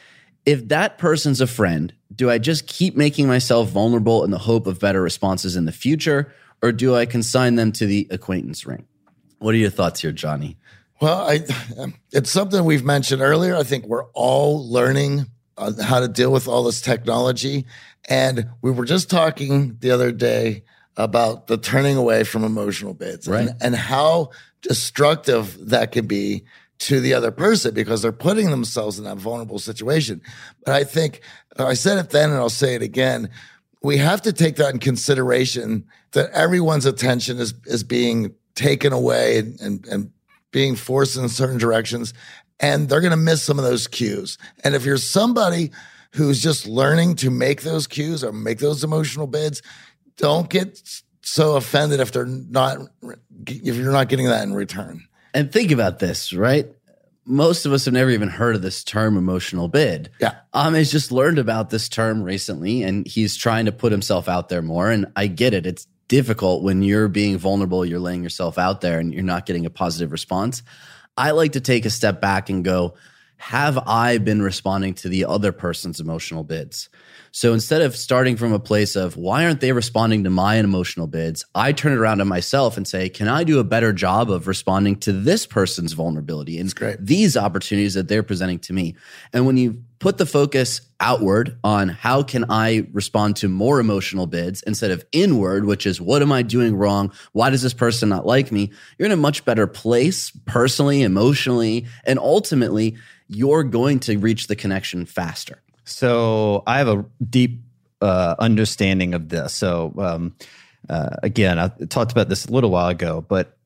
Speaker 4: If that person's a friend, do I just keep making myself vulnerable in the hope of better responses in the future, or do I consign them to the acquaintance ring? What are your thoughts here, Johnny?
Speaker 3: Well, it's something we've mentioned earlier. I think we're all learning how to deal with all this technology. And we were just talking the other day about the turning away from emotional bids,
Speaker 4: right,
Speaker 3: and how destructive that can be to the other person, because they're putting themselves in that vulnerable situation. But I think, I said it then and I'll say it again, we have to take that in consideration, that everyone's attention is being taken away and being forced in certain directions, and they're going to miss some of those cues. And if you're somebody who's just learning to make those cues or make those emotional bids, don't get so offended if you're not getting that in return.
Speaker 4: And think about this, right? Most of us have never even heard of this term, emotional bid.
Speaker 3: Yeah.
Speaker 4: Ame's just learned about this term recently, and he's trying to put himself out there more. And I get it. It's difficult when you're being vulnerable, you're laying yourself out there and you're not getting a positive response. I like to take a step back and go, have I been responding to the other person's emotional bids? So instead of starting from a place of why aren't they responding to my emotional bids, I turn it around to myself and say, can I do a better job of responding to this person's vulnerability and these opportunities that they're presenting to me? And when you put the focus outward on how can I respond to more emotional bids instead of inward, which is what am I doing wrong? Why does this person not like me? You're in a much better place personally, emotionally, and ultimately you're going to reach the connection faster.
Speaker 6: So I have a deep understanding of this. So again, I talked about this a little while ago, but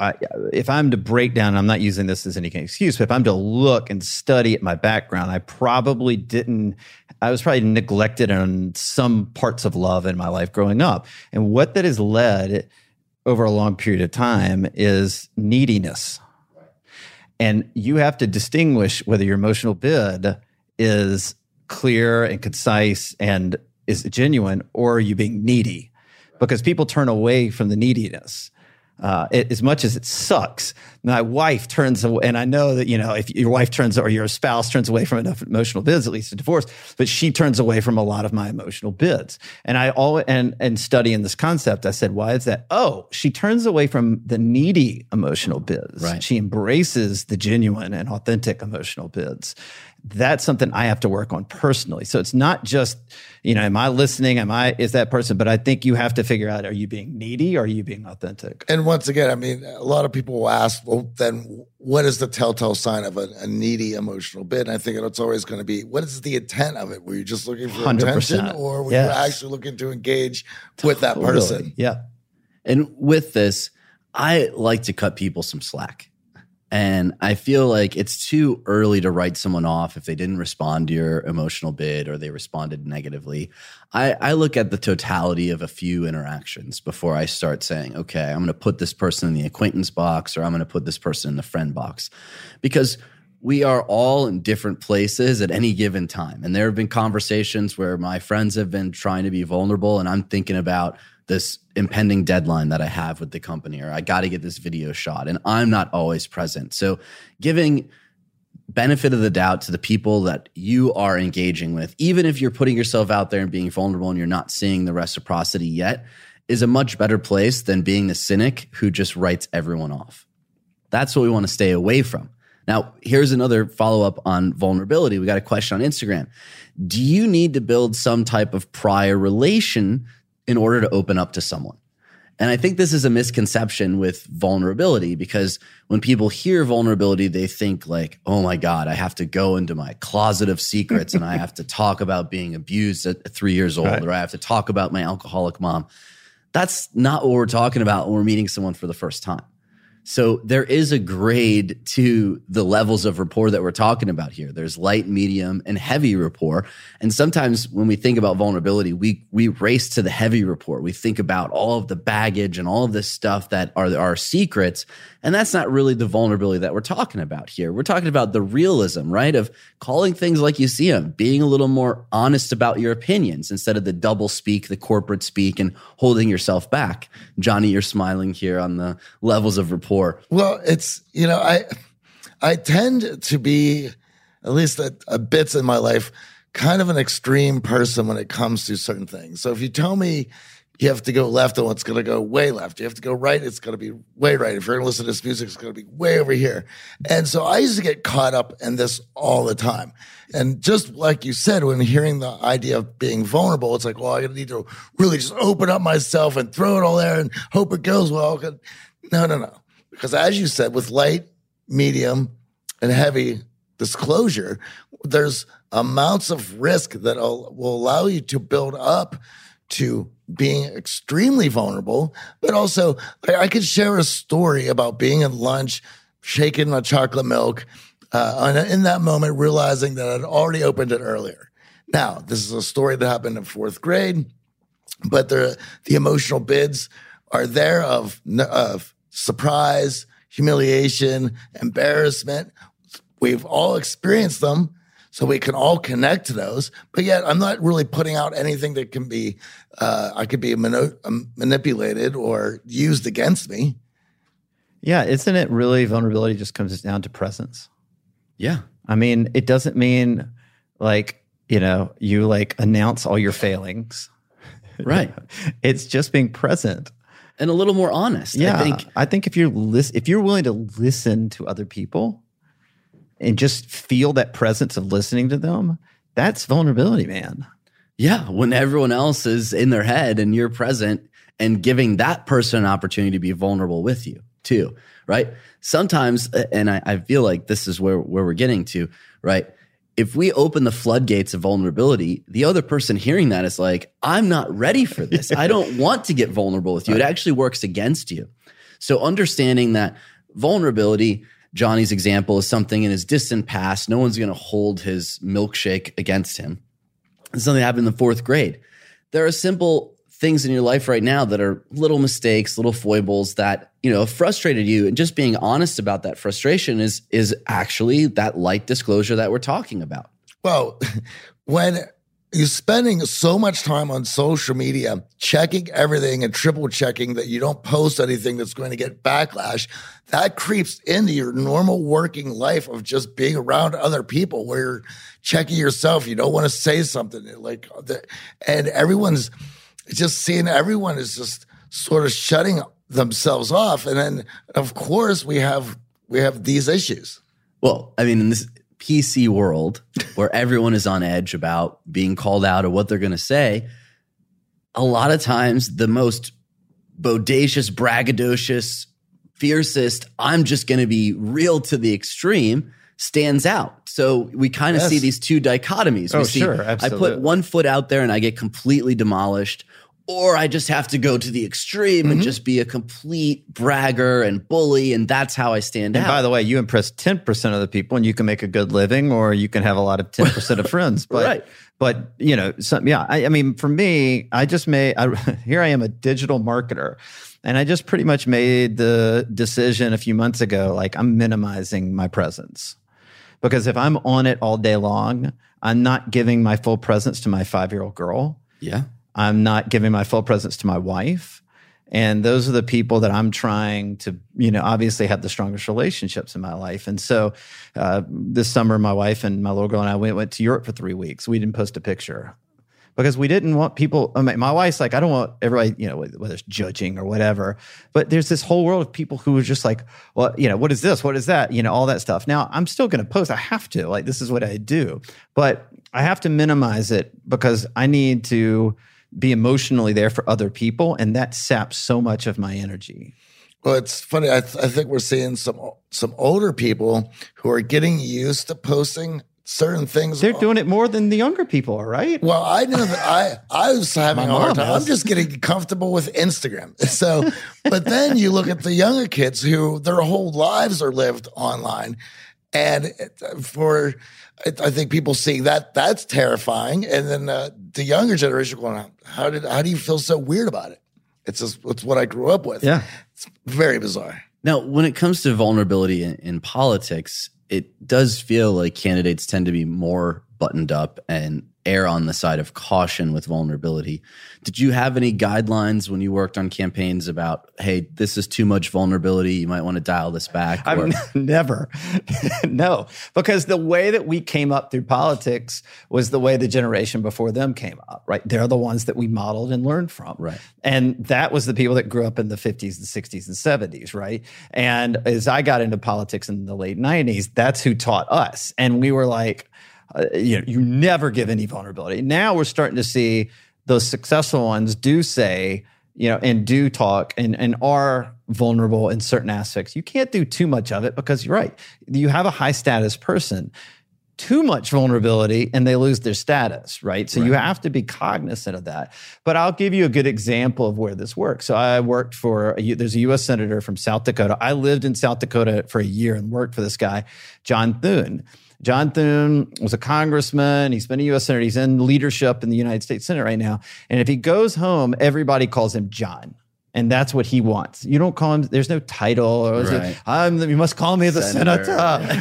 Speaker 6: if I'm to break down, I'm not using this as any excuse, but if I'm to look and study at my background, I was probably neglected on some parts of love in my life growing up. And what that has led over a long period of time is neediness. And you have to distinguish whether your emotional bid is clear and concise and is genuine, or are you being needy? Because people turn away from the neediness. As much as it sucks, my wife turns away, and I know that, if your wife turns or your spouse turns away from enough emotional bids, at least a divorce, but she turns away from a lot of my emotional bids. And I always, and studying this concept, I said, why is that? Oh, she turns away from the needy emotional bids.
Speaker 4: Right.
Speaker 6: She embraces the genuine and authentic emotional bids. That's something I have to work on personally. So it's not just, am I listening? Is that person? But I think you have to figure out, are you being needy or are you being authentic?
Speaker 3: And once again, I mean, a lot of people will ask, well, then what is the telltale sign of a needy emotional bid? And I think it's always going to be, what is the intent of it? Were you just looking for
Speaker 6: 100%.
Speaker 3: attention, or were you actually looking to engage with that
Speaker 6: Totally.
Speaker 3: person?
Speaker 6: Yeah.
Speaker 4: And with this, I like to cut people some slack. And I feel like it's too early to write someone off if they didn't respond to your emotional bid or they responded negatively. I look at the totality of a few interactions before I start saying, okay, I'm going to put this person in the acquaintance box, or I'm going to put this person in the friend box. Because we are all in different places at any given time. And there have been conversations where my friends have been trying to be vulnerable, and I'm thinking about this impending deadline that I have with the company, or I got to get this video shot, and I'm not always present. So giving benefit of the doubt to the people that you are engaging with, even if you're putting yourself out there and being vulnerable and you're not seeing the reciprocity yet, is a much better place than being the cynic who just writes everyone off. That's what we want to stay away from. Now, here's another follow-up on vulnerability. We got a question on Instagram. Do you need to build some type of prior relation in order to open up to someone? And I think this is a misconception with vulnerability, because when people hear vulnerability, they think like, oh my God, I have to go into my closet of secrets and I have to talk about being abused at 3 years old,
Speaker 6: Right.
Speaker 4: or I have to talk about my alcoholic mom. That's not what we're talking about when we're meeting someone for the first time. So there is a grade to the levels of rapport that we're talking about here. There's light, medium, and heavy rapport. And sometimes when we think about vulnerability, we race to the heavy rapport. We think about all of the baggage and all of this stuff that are our secrets. And that's not really the vulnerability that we're talking about here. We're talking about the realism, right? Of calling things like you see them, being a little more honest about your opinions instead of the double speak, the corporate speak, and holding yourself back. Johnny, you're smiling here on the levels of rapport.
Speaker 3: Well, it's, I tend to be, at least a bits in my life, kind of an extreme person when it comes to certain things. So if you tell me you have to go left, and it's going to go way left. You have to go right, it's going to be way right. If you're going to listen to this music, it's going to be way over here. And so I used to get caught up in this all the time. And just like you said, when hearing the idea of being vulnerable, it's like, well, I need to really just open up myself and throw it all there and hope it goes well. No. Because as you said, with light, medium, and heavy disclosure, there's amounts of risk that will allow you to build up to being extremely vulnerable. But also, I could share a story about being at lunch, shaking my chocolate milk, and in that moment realizing that I'd already opened it earlier. Now, this is a story that happened in 4th grade, but the emotional bids are there of surprise, humiliation, embarrassment. We've all experienced them, so we can all connect to those. But yet, I'm not really putting out anything that can be, I could be manipulated or used against me.
Speaker 6: Yeah, isn't it really vulnerability just comes down to presence?
Speaker 4: Yeah.
Speaker 6: I mean, it doesn't mean like, you like announce all your failings.
Speaker 4: Right.
Speaker 6: It's just being present.
Speaker 4: And a little more honest.
Speaker 6: Yeah. I think if you're willing to listen to other people and just feel that presence of listening to them, that's vulnerability, man.
Speaker 4: Yeah. When everyone else is in their head and you're present and giving that person an opportunity to be vulnerable with you too, right? Sometimes, and I feel like this is where we're getting to, right? If we open the floodgates of vulnerability, the other person hearing that is like, I'm not ready for this. I don't want to get vulnerable with you. It actually works against you. So understanding that vulnerability, Johnny's example, is something in his distant past. No one's going to hold his milkshake against him. It's something that happened in the 4th grade. There are simple things in your life right now that are little mistakes, little foibles that, have frustrated you. And just being honest about that frustration is actually that light disclosure that we're talking about.
Speaker 3: Well, when you're spending so much time on social media, checking everything and triple checking that you don't post anything that's going to get backlash. That creeps into your normal working life of just being around other people where you're checking yourself. You don't want to say something and everyone's just seeing everyone is just sort of shutting themselves off. And then of course we have these issues.
Speaker 4: Well, I mean, in this PC world where everyone is on edge about being called out or what they're going to say, a lot of times the most bodacious, braggadocious, fiercest, I'm just going to be real to the extreme stands out. So we kind of see these two dichotomies. We see,
Speaker 6: sure, absolutely.
Speaker 4: I put one foot out there and I get completely demolished, or I just have to go to the extreme and just be a complete bragger and bully, and that's how I stand out.
Speaker 6: And by the way, you impress 10% of the people and you can make a good living, or you can have a lot of 10% of friends. But,
Speaker 4: Right.
Speaker 6: But, you know, I mean, for me, here I am, a digital marketer. And I just pretty much made the decision a few months ago, like I'm minimizing my presence. Because if I'm on it all day long, I'm not giving my full presence to my 5-year-old girl.
Speaker 4: Yeah.
Speaker 6: I'm not giving my full presence to my wife. And those are the people that I'm trying to, you know, obviously have the strongest relationships in my life. And so this summer, my wife and my little girl and I went to Europe for 3 weeks. We didn't post a picture because we didn't want people. I mean, my wife's like, I don't want everybody, you know, whether it's judging or whatever. But there's this whole world of people who are just like, well, you know, what is this? What is that? You know, all that stuff. Now, I'm still going to post. I have to. Like, this is what I do. But I have to minimize it because I need to be emotionally there for other people, and that saps so much of my energy.
Speaker 3: Well, it's funny. I think we're seeing some older people who are getting used to posting certain things.
Speaker 6: They're doing it more than the younger people are, right?
Speaker 3: Well, I know that I was having a hard time.
Speaker 6: is.
Speaker 3: I'm just getting comfortable with Instagram. So, but then you look at the younger kids who their whole lives are lived online. And I think people seeing that's terrifying. And then the younger generation going, how do you feel so weird about it? It's what I grew up with.
Speaker 6: Yeah.
Speaker 3: It's very bizarre.
Speaker 4: Now, when it comes to vulnerability in politics, it does feel like candidates tend to be more buttoned up and err on the side of caution with vulnerability. Did you have any guidelines when you worked on campaigns about, hey, this is too much vulnerability, you might want to dial this back?
Speaker 6: I've never. No, because the way that we came up through politics was the way the generation before them came up, right? They're the ones that we modeled and learned from.
Speaker 4: Right.
Speaker 6: And that was the people that grew up in the 50s and 60s and 70s, right? And as I got into politics in the late 90s, that's who taught us. And we were like, you never give any vulnerability. Now we're starting to see those successful ones do say, and do talk and are vulnerable in certain aspects. You can't do too much of it because you're right. You have a high status person, too much vulnerability and they lose their status, right? So you have to be cognizant of that. But I'll give you a good example of where this works. So I worked there's a U.S. Senator from South Dakota. I lived in South Dakota for a year and worked for this guy, John Thune. John Thune was a congressman. He's been a U.S. Senator. He's in leadership in the United States Senate right now. And if he goes home, everybody calls him John. And that's what he wants. You don't call him, there's no title. Or you must call me the senator.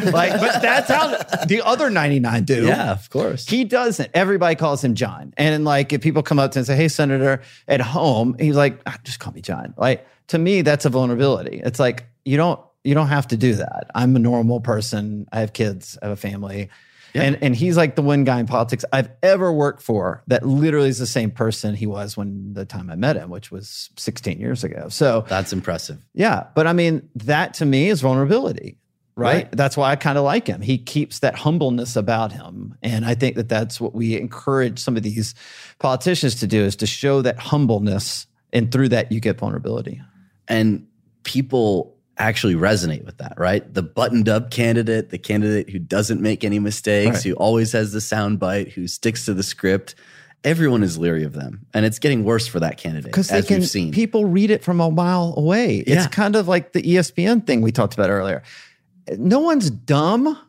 Speaker 6: But that's how the other 99 do.
Speaker 4: Yeah, of course.
Speaker 6: He doesn't. Everybody calls him John. And if people come up to him and say, hey, Senator, at home, he's like, just call me John. To me, that's a vulnerability. It's like, you don't have to do that. I'm a normal person. I have kids. I have a family. Yeah. And he's like the one guy in politics I've ever worked for that literally is the same person he was when the time I met him, which was 16 years ago. So
Speaker 4: that's impressive.
Speaker 6: Yeah. But I mean, that to me is vulnerability, right? That's why I kind of like him. He keeps that humbleness about him. And I think that that's what we encourage some of these politicians to do, is to show that humbleness. And through that, you get vulnerability.
Speaker 4: And people actually resonate with that, right? The buttoned up candidate, the candidate who doesn't make any mistakes, who always has the sound bite, who sticks to the script. Everyone is leery of them. And it's getting worse for that candidate, as we've seen.
Speaker 6: People read it from a mile away.
Speaker 4: Yeah.
Speaker 6: It's kind of like the ESPN thing we talked about earlier. No one's dumb.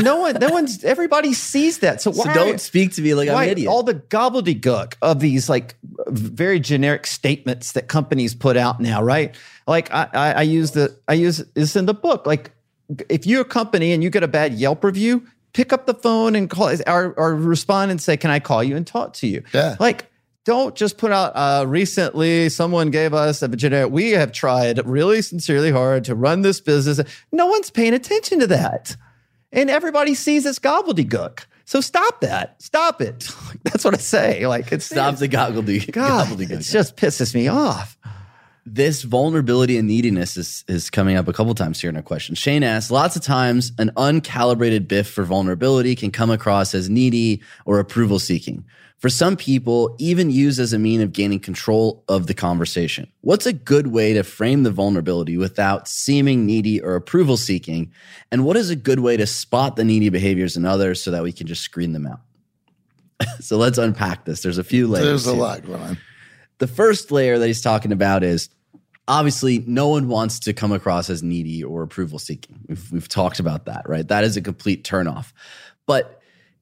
Speaker 6: Everybody sees that. So
Speaker 4: don't speak to me like I'm an idiot.
Speaker 6: All the gobbledygook of these very generic statements that companies put out now, right? I use this in the book. If you're a company and you get a bad Yelp review, pick up the phone and call or respond and say, can I call you and talk to you?
Speaker 3: Yeah.
Speaker 6: Like, don't just put out, recently someone gave us a generic, we have tried really sincerely hard to run this business. No one's paying attention to that. And everybody sees it's gobbledygook. So stop that. Stop it. That's what I say. Like,
Speaker 4: Stop the gobbledygook.
Speaker 6: It just pisses me off.
Speaker 4: This vulnerability and neediness is coming up a couple times here in our question. Shane asks, lots of times an uncalibrated biff for vulnerability can come across as needy or approval seeking. For some people, even used as a mean of gaining control of the conversation. What's a good way to frame the vulnerability without seeming needy or approval seeking? And what is a good way to spot the needy behaviors in others so that we can just screen them out? So let's unpack this. There's a few layers.
Speaker 3: There's a
Speaker 4: here.
Speaker 3: lot going on.
Speaker 4: The first layer that he's talking about is obviously no one wants to come across as needy or approval seeking. We've talked about that, right? That is a complete turnoff. But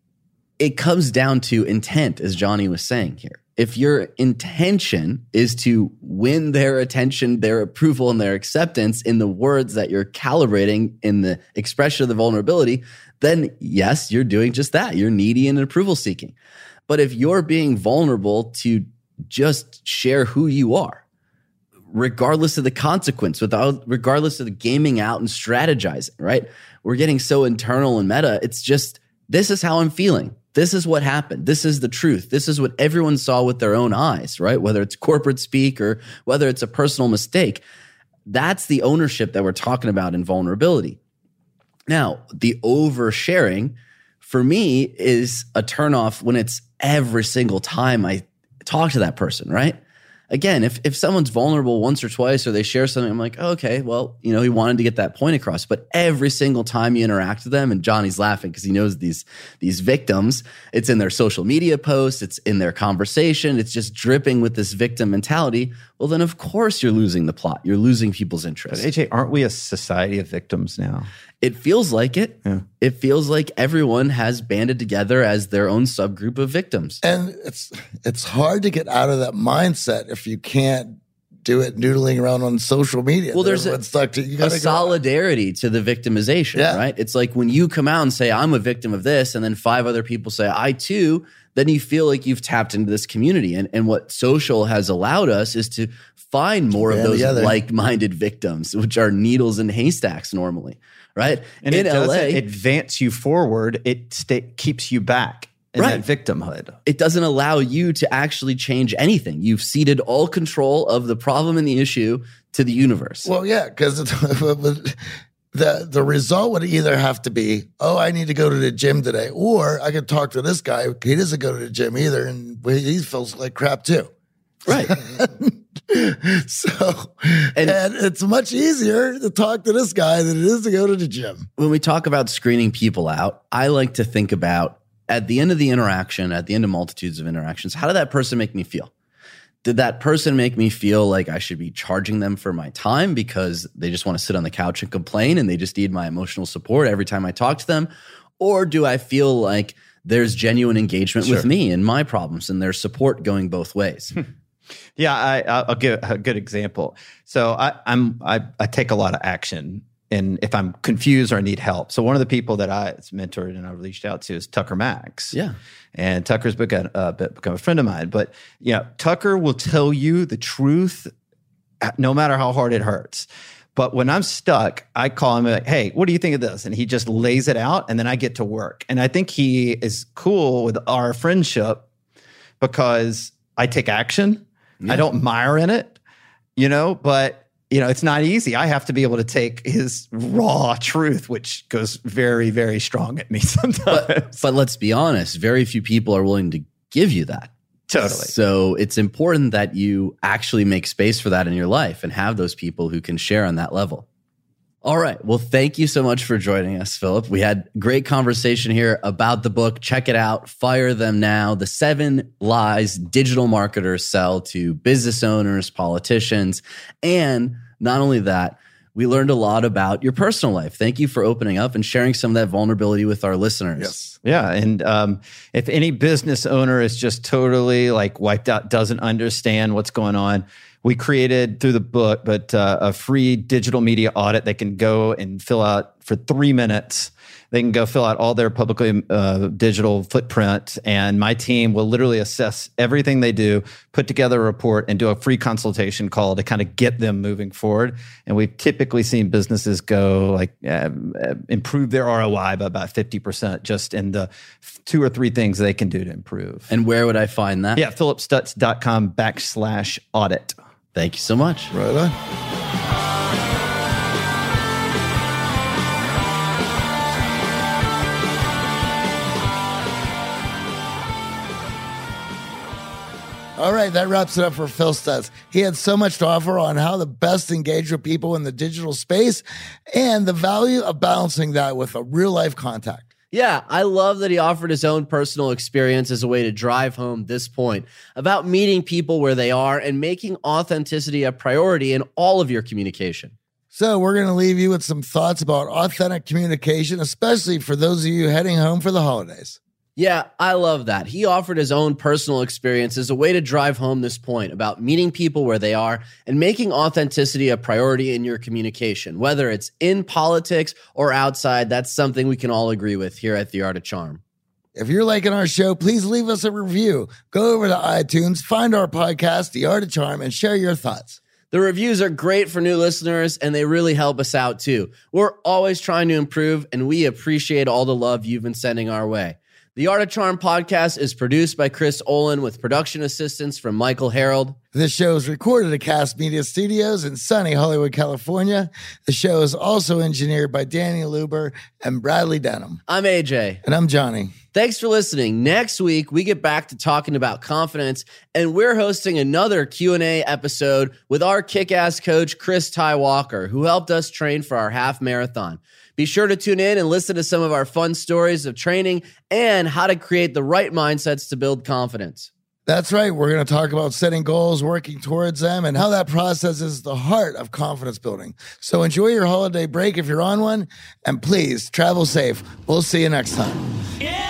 Speaker 4: it comes down to intent, as Johnny was saying here. If your intention is to win their attention, their approval, and their acceptance in the words that you're calibrating in the expression of the vulnerability, then yes, you're doing just that. You're needy and approval seeking. But if you're being vulnerable to just share who you are, regardless of the consequence, regardless of the gaming out and strategizing, right? We're getting so internal and meta. It's just, this is how I'm feeling. This is what happened. This is the truth. This is what everyone saw with their own eyes, right? Whether it's corporate speak or whether it's a personal mistake. That's the ownership that we're talking about in vulnerability. Now, the oversharing for me is a turnoff when it's every single time I talk to that person, right? Again, if someone's vulnerable once or twice or they share something, I'm like, oh, okay, well, he wanted to get that point across. But every single time you interact with them, and Johnny's laughing because he knows these victims, it's in their social media posts, it's in their conversation, it's just dripping with this victim mentality. Well, then of course you're losing the plot. You're losing people's interest.
Speaker 6: But AJ, aren't we a society of victims now?
Speaker 4: It feels like it. Yeah. It feels like everyone has banded together as their own subgroup of victims.
Speaker 3: And it's hard to get out of that mindset if you can't do it noodling around on social media.
Speaker 4: Well, there's a solidarity to the victimization, right? It's like when you come out and say, I'm a victim of this, and then 5 other people say, I too, then you feel like you've tapped into this community. And what social has allowed us is to find more of those like-minded victims, which are needles in haystacks normally. Right.
Speaker 6: And
Speaker 4: in
Speaker 6: it
Speaker 4: LA,
Speaker 6: doesn't advance you forward. It keeps you back in that victimhood.
Speaker 4: It doesn't allow you to actually change anything. You've ceded all control of the problem and the issue to the universe.
Speaker 3: Well, yeah, because the result would either have to be, oh, I need to go to the gym today, or I could talk to this guy. He doesn't go to the gym either, and he feels like crap too.
Speaker 4: Right.
Speaker 3: So, and it's much easier to talk to this guy than it is to go to the gym.
Speaker 4: When we talk about screening people out, I like to think about at the end of the interaction, at the end of multitudes of interactions, how did that person make me feel? Did that person make me feel like I should be charging them for my time because they just want to sit on the couch and complain and they just need my emotional support every time I talk to them? Or do I feel like there's genuine engagement with me and my problems and there's support going both ways?
Speaker 6: Yeah, I'll give a good example. So I take a lot of action, and if I'm confused or I need help. So one of the people that I mentored and I reached out to is Tucker Max.
Speaker 4: Yeah,
Speaker 6: and Tucker's become a friend of mine. But Tucker will tell you the truth, no matter how hard it hurts. But when I'm stuck, I call him like, hey, what do you think of this? And he just lays it out, and then I get to work. And I think he is cool with our friendship because I take action. Yeah. I don't mire in it, but it's not easy. I have to be able to take his raw truth, which goes very, very strong at me sometimes.
Speaker 4: But let's be honest, very few people are willing to give you that.
Speaker 6: Totally.
Speaker 4: So it's important that you actually make space for that in your life and have those people who can share on that level. All right. Well, thank you so much for joining us, Philip. We had great conversation here about the book. Check it out. Fire Them Now. The 7 lies digital marketers sell to business owners, politicians. And not only that, we learned a lot about your personal life. Thank you for opening up and sharing some of that vulnerability with our listeners.
Speaker 3: Yes.
Speaker 6: Yeah. And if any business owner is just totally wiped out, doesn't understand what's going on, we created through the book, but a free digital media audit they can go and fill out for 3 minutes. They can go fill out all their publicly digital footprint, and my team will literally assess everything they do, put together a report, and do a free consultation call to kind of get them moving forward. And we've typically seen businesses go like improve their ROI by about 50% just in the 2 or 3 things they can do to improve.
Speaker 7: And where would I find that?
Speaker 6: Yeah, philipstutz.com/audit.
Speaker 7: Thank you so much.
Speaker 3: Right on. All right, that wraps it up for Phil Stutz. He had so much to offer on how to best engage with people in the digital space and the value of balancing that with a real-life contact.
Speaker 7: Yeah, I love that he offered his own personal experience as a way to drive home this point about meeting people where they are and making authenticity a priority in all of your communication.
Speaker 3: So we're going to leave you with some thoughts about authentic communication, especially for those of you heading home for the holidays.
Speaker 7: Yeah, I love that. He offered his own personal experience as a way to drive home this point about meeting people where they are and making authenticity a priority in your communication. Whether it's in politics or outside, that's something we can all agree with here at The Art of Charm.
Speaker 3: If you're liking our show, please leave us a review. Go over to iTunes, find our podcast, The Art of Charm, and share your thoughts.
Speaker 7: The reviews are great for new listeners, and they really help us out too. We're always trying to improve, and we appreciate all the love you've been sending our way. The Art of Charm podcast is produced by Chris Olin with production assistance from Michael Harold.
Speaker 3: This show is recorded at Cast Media Studios in sunny Hollywood, California. The show is also engineered by Danny Luber and Bradley Denham.
Speaker 7: I'm AJ.
Speaker 3: And I'm Johnny.
Speaker 7: Thanks for listening. Next week, we get back to talking about confidence, and we're hosting another Q&A episode with our kick-ass coach, Chris Ty Walker, who helped us train for our half marathon. Be sure to tune in and listen to some of our fun stories of training and how to create the right mindsets to build confidence.
Speaker 3: That's right. We're going to talk about setting goals, working towards them, and how that process is the heart of confidence building. So enjoy your holiday break if you're on one, and please travel safe. We'll see you next time.
Speaker 5: Yeah!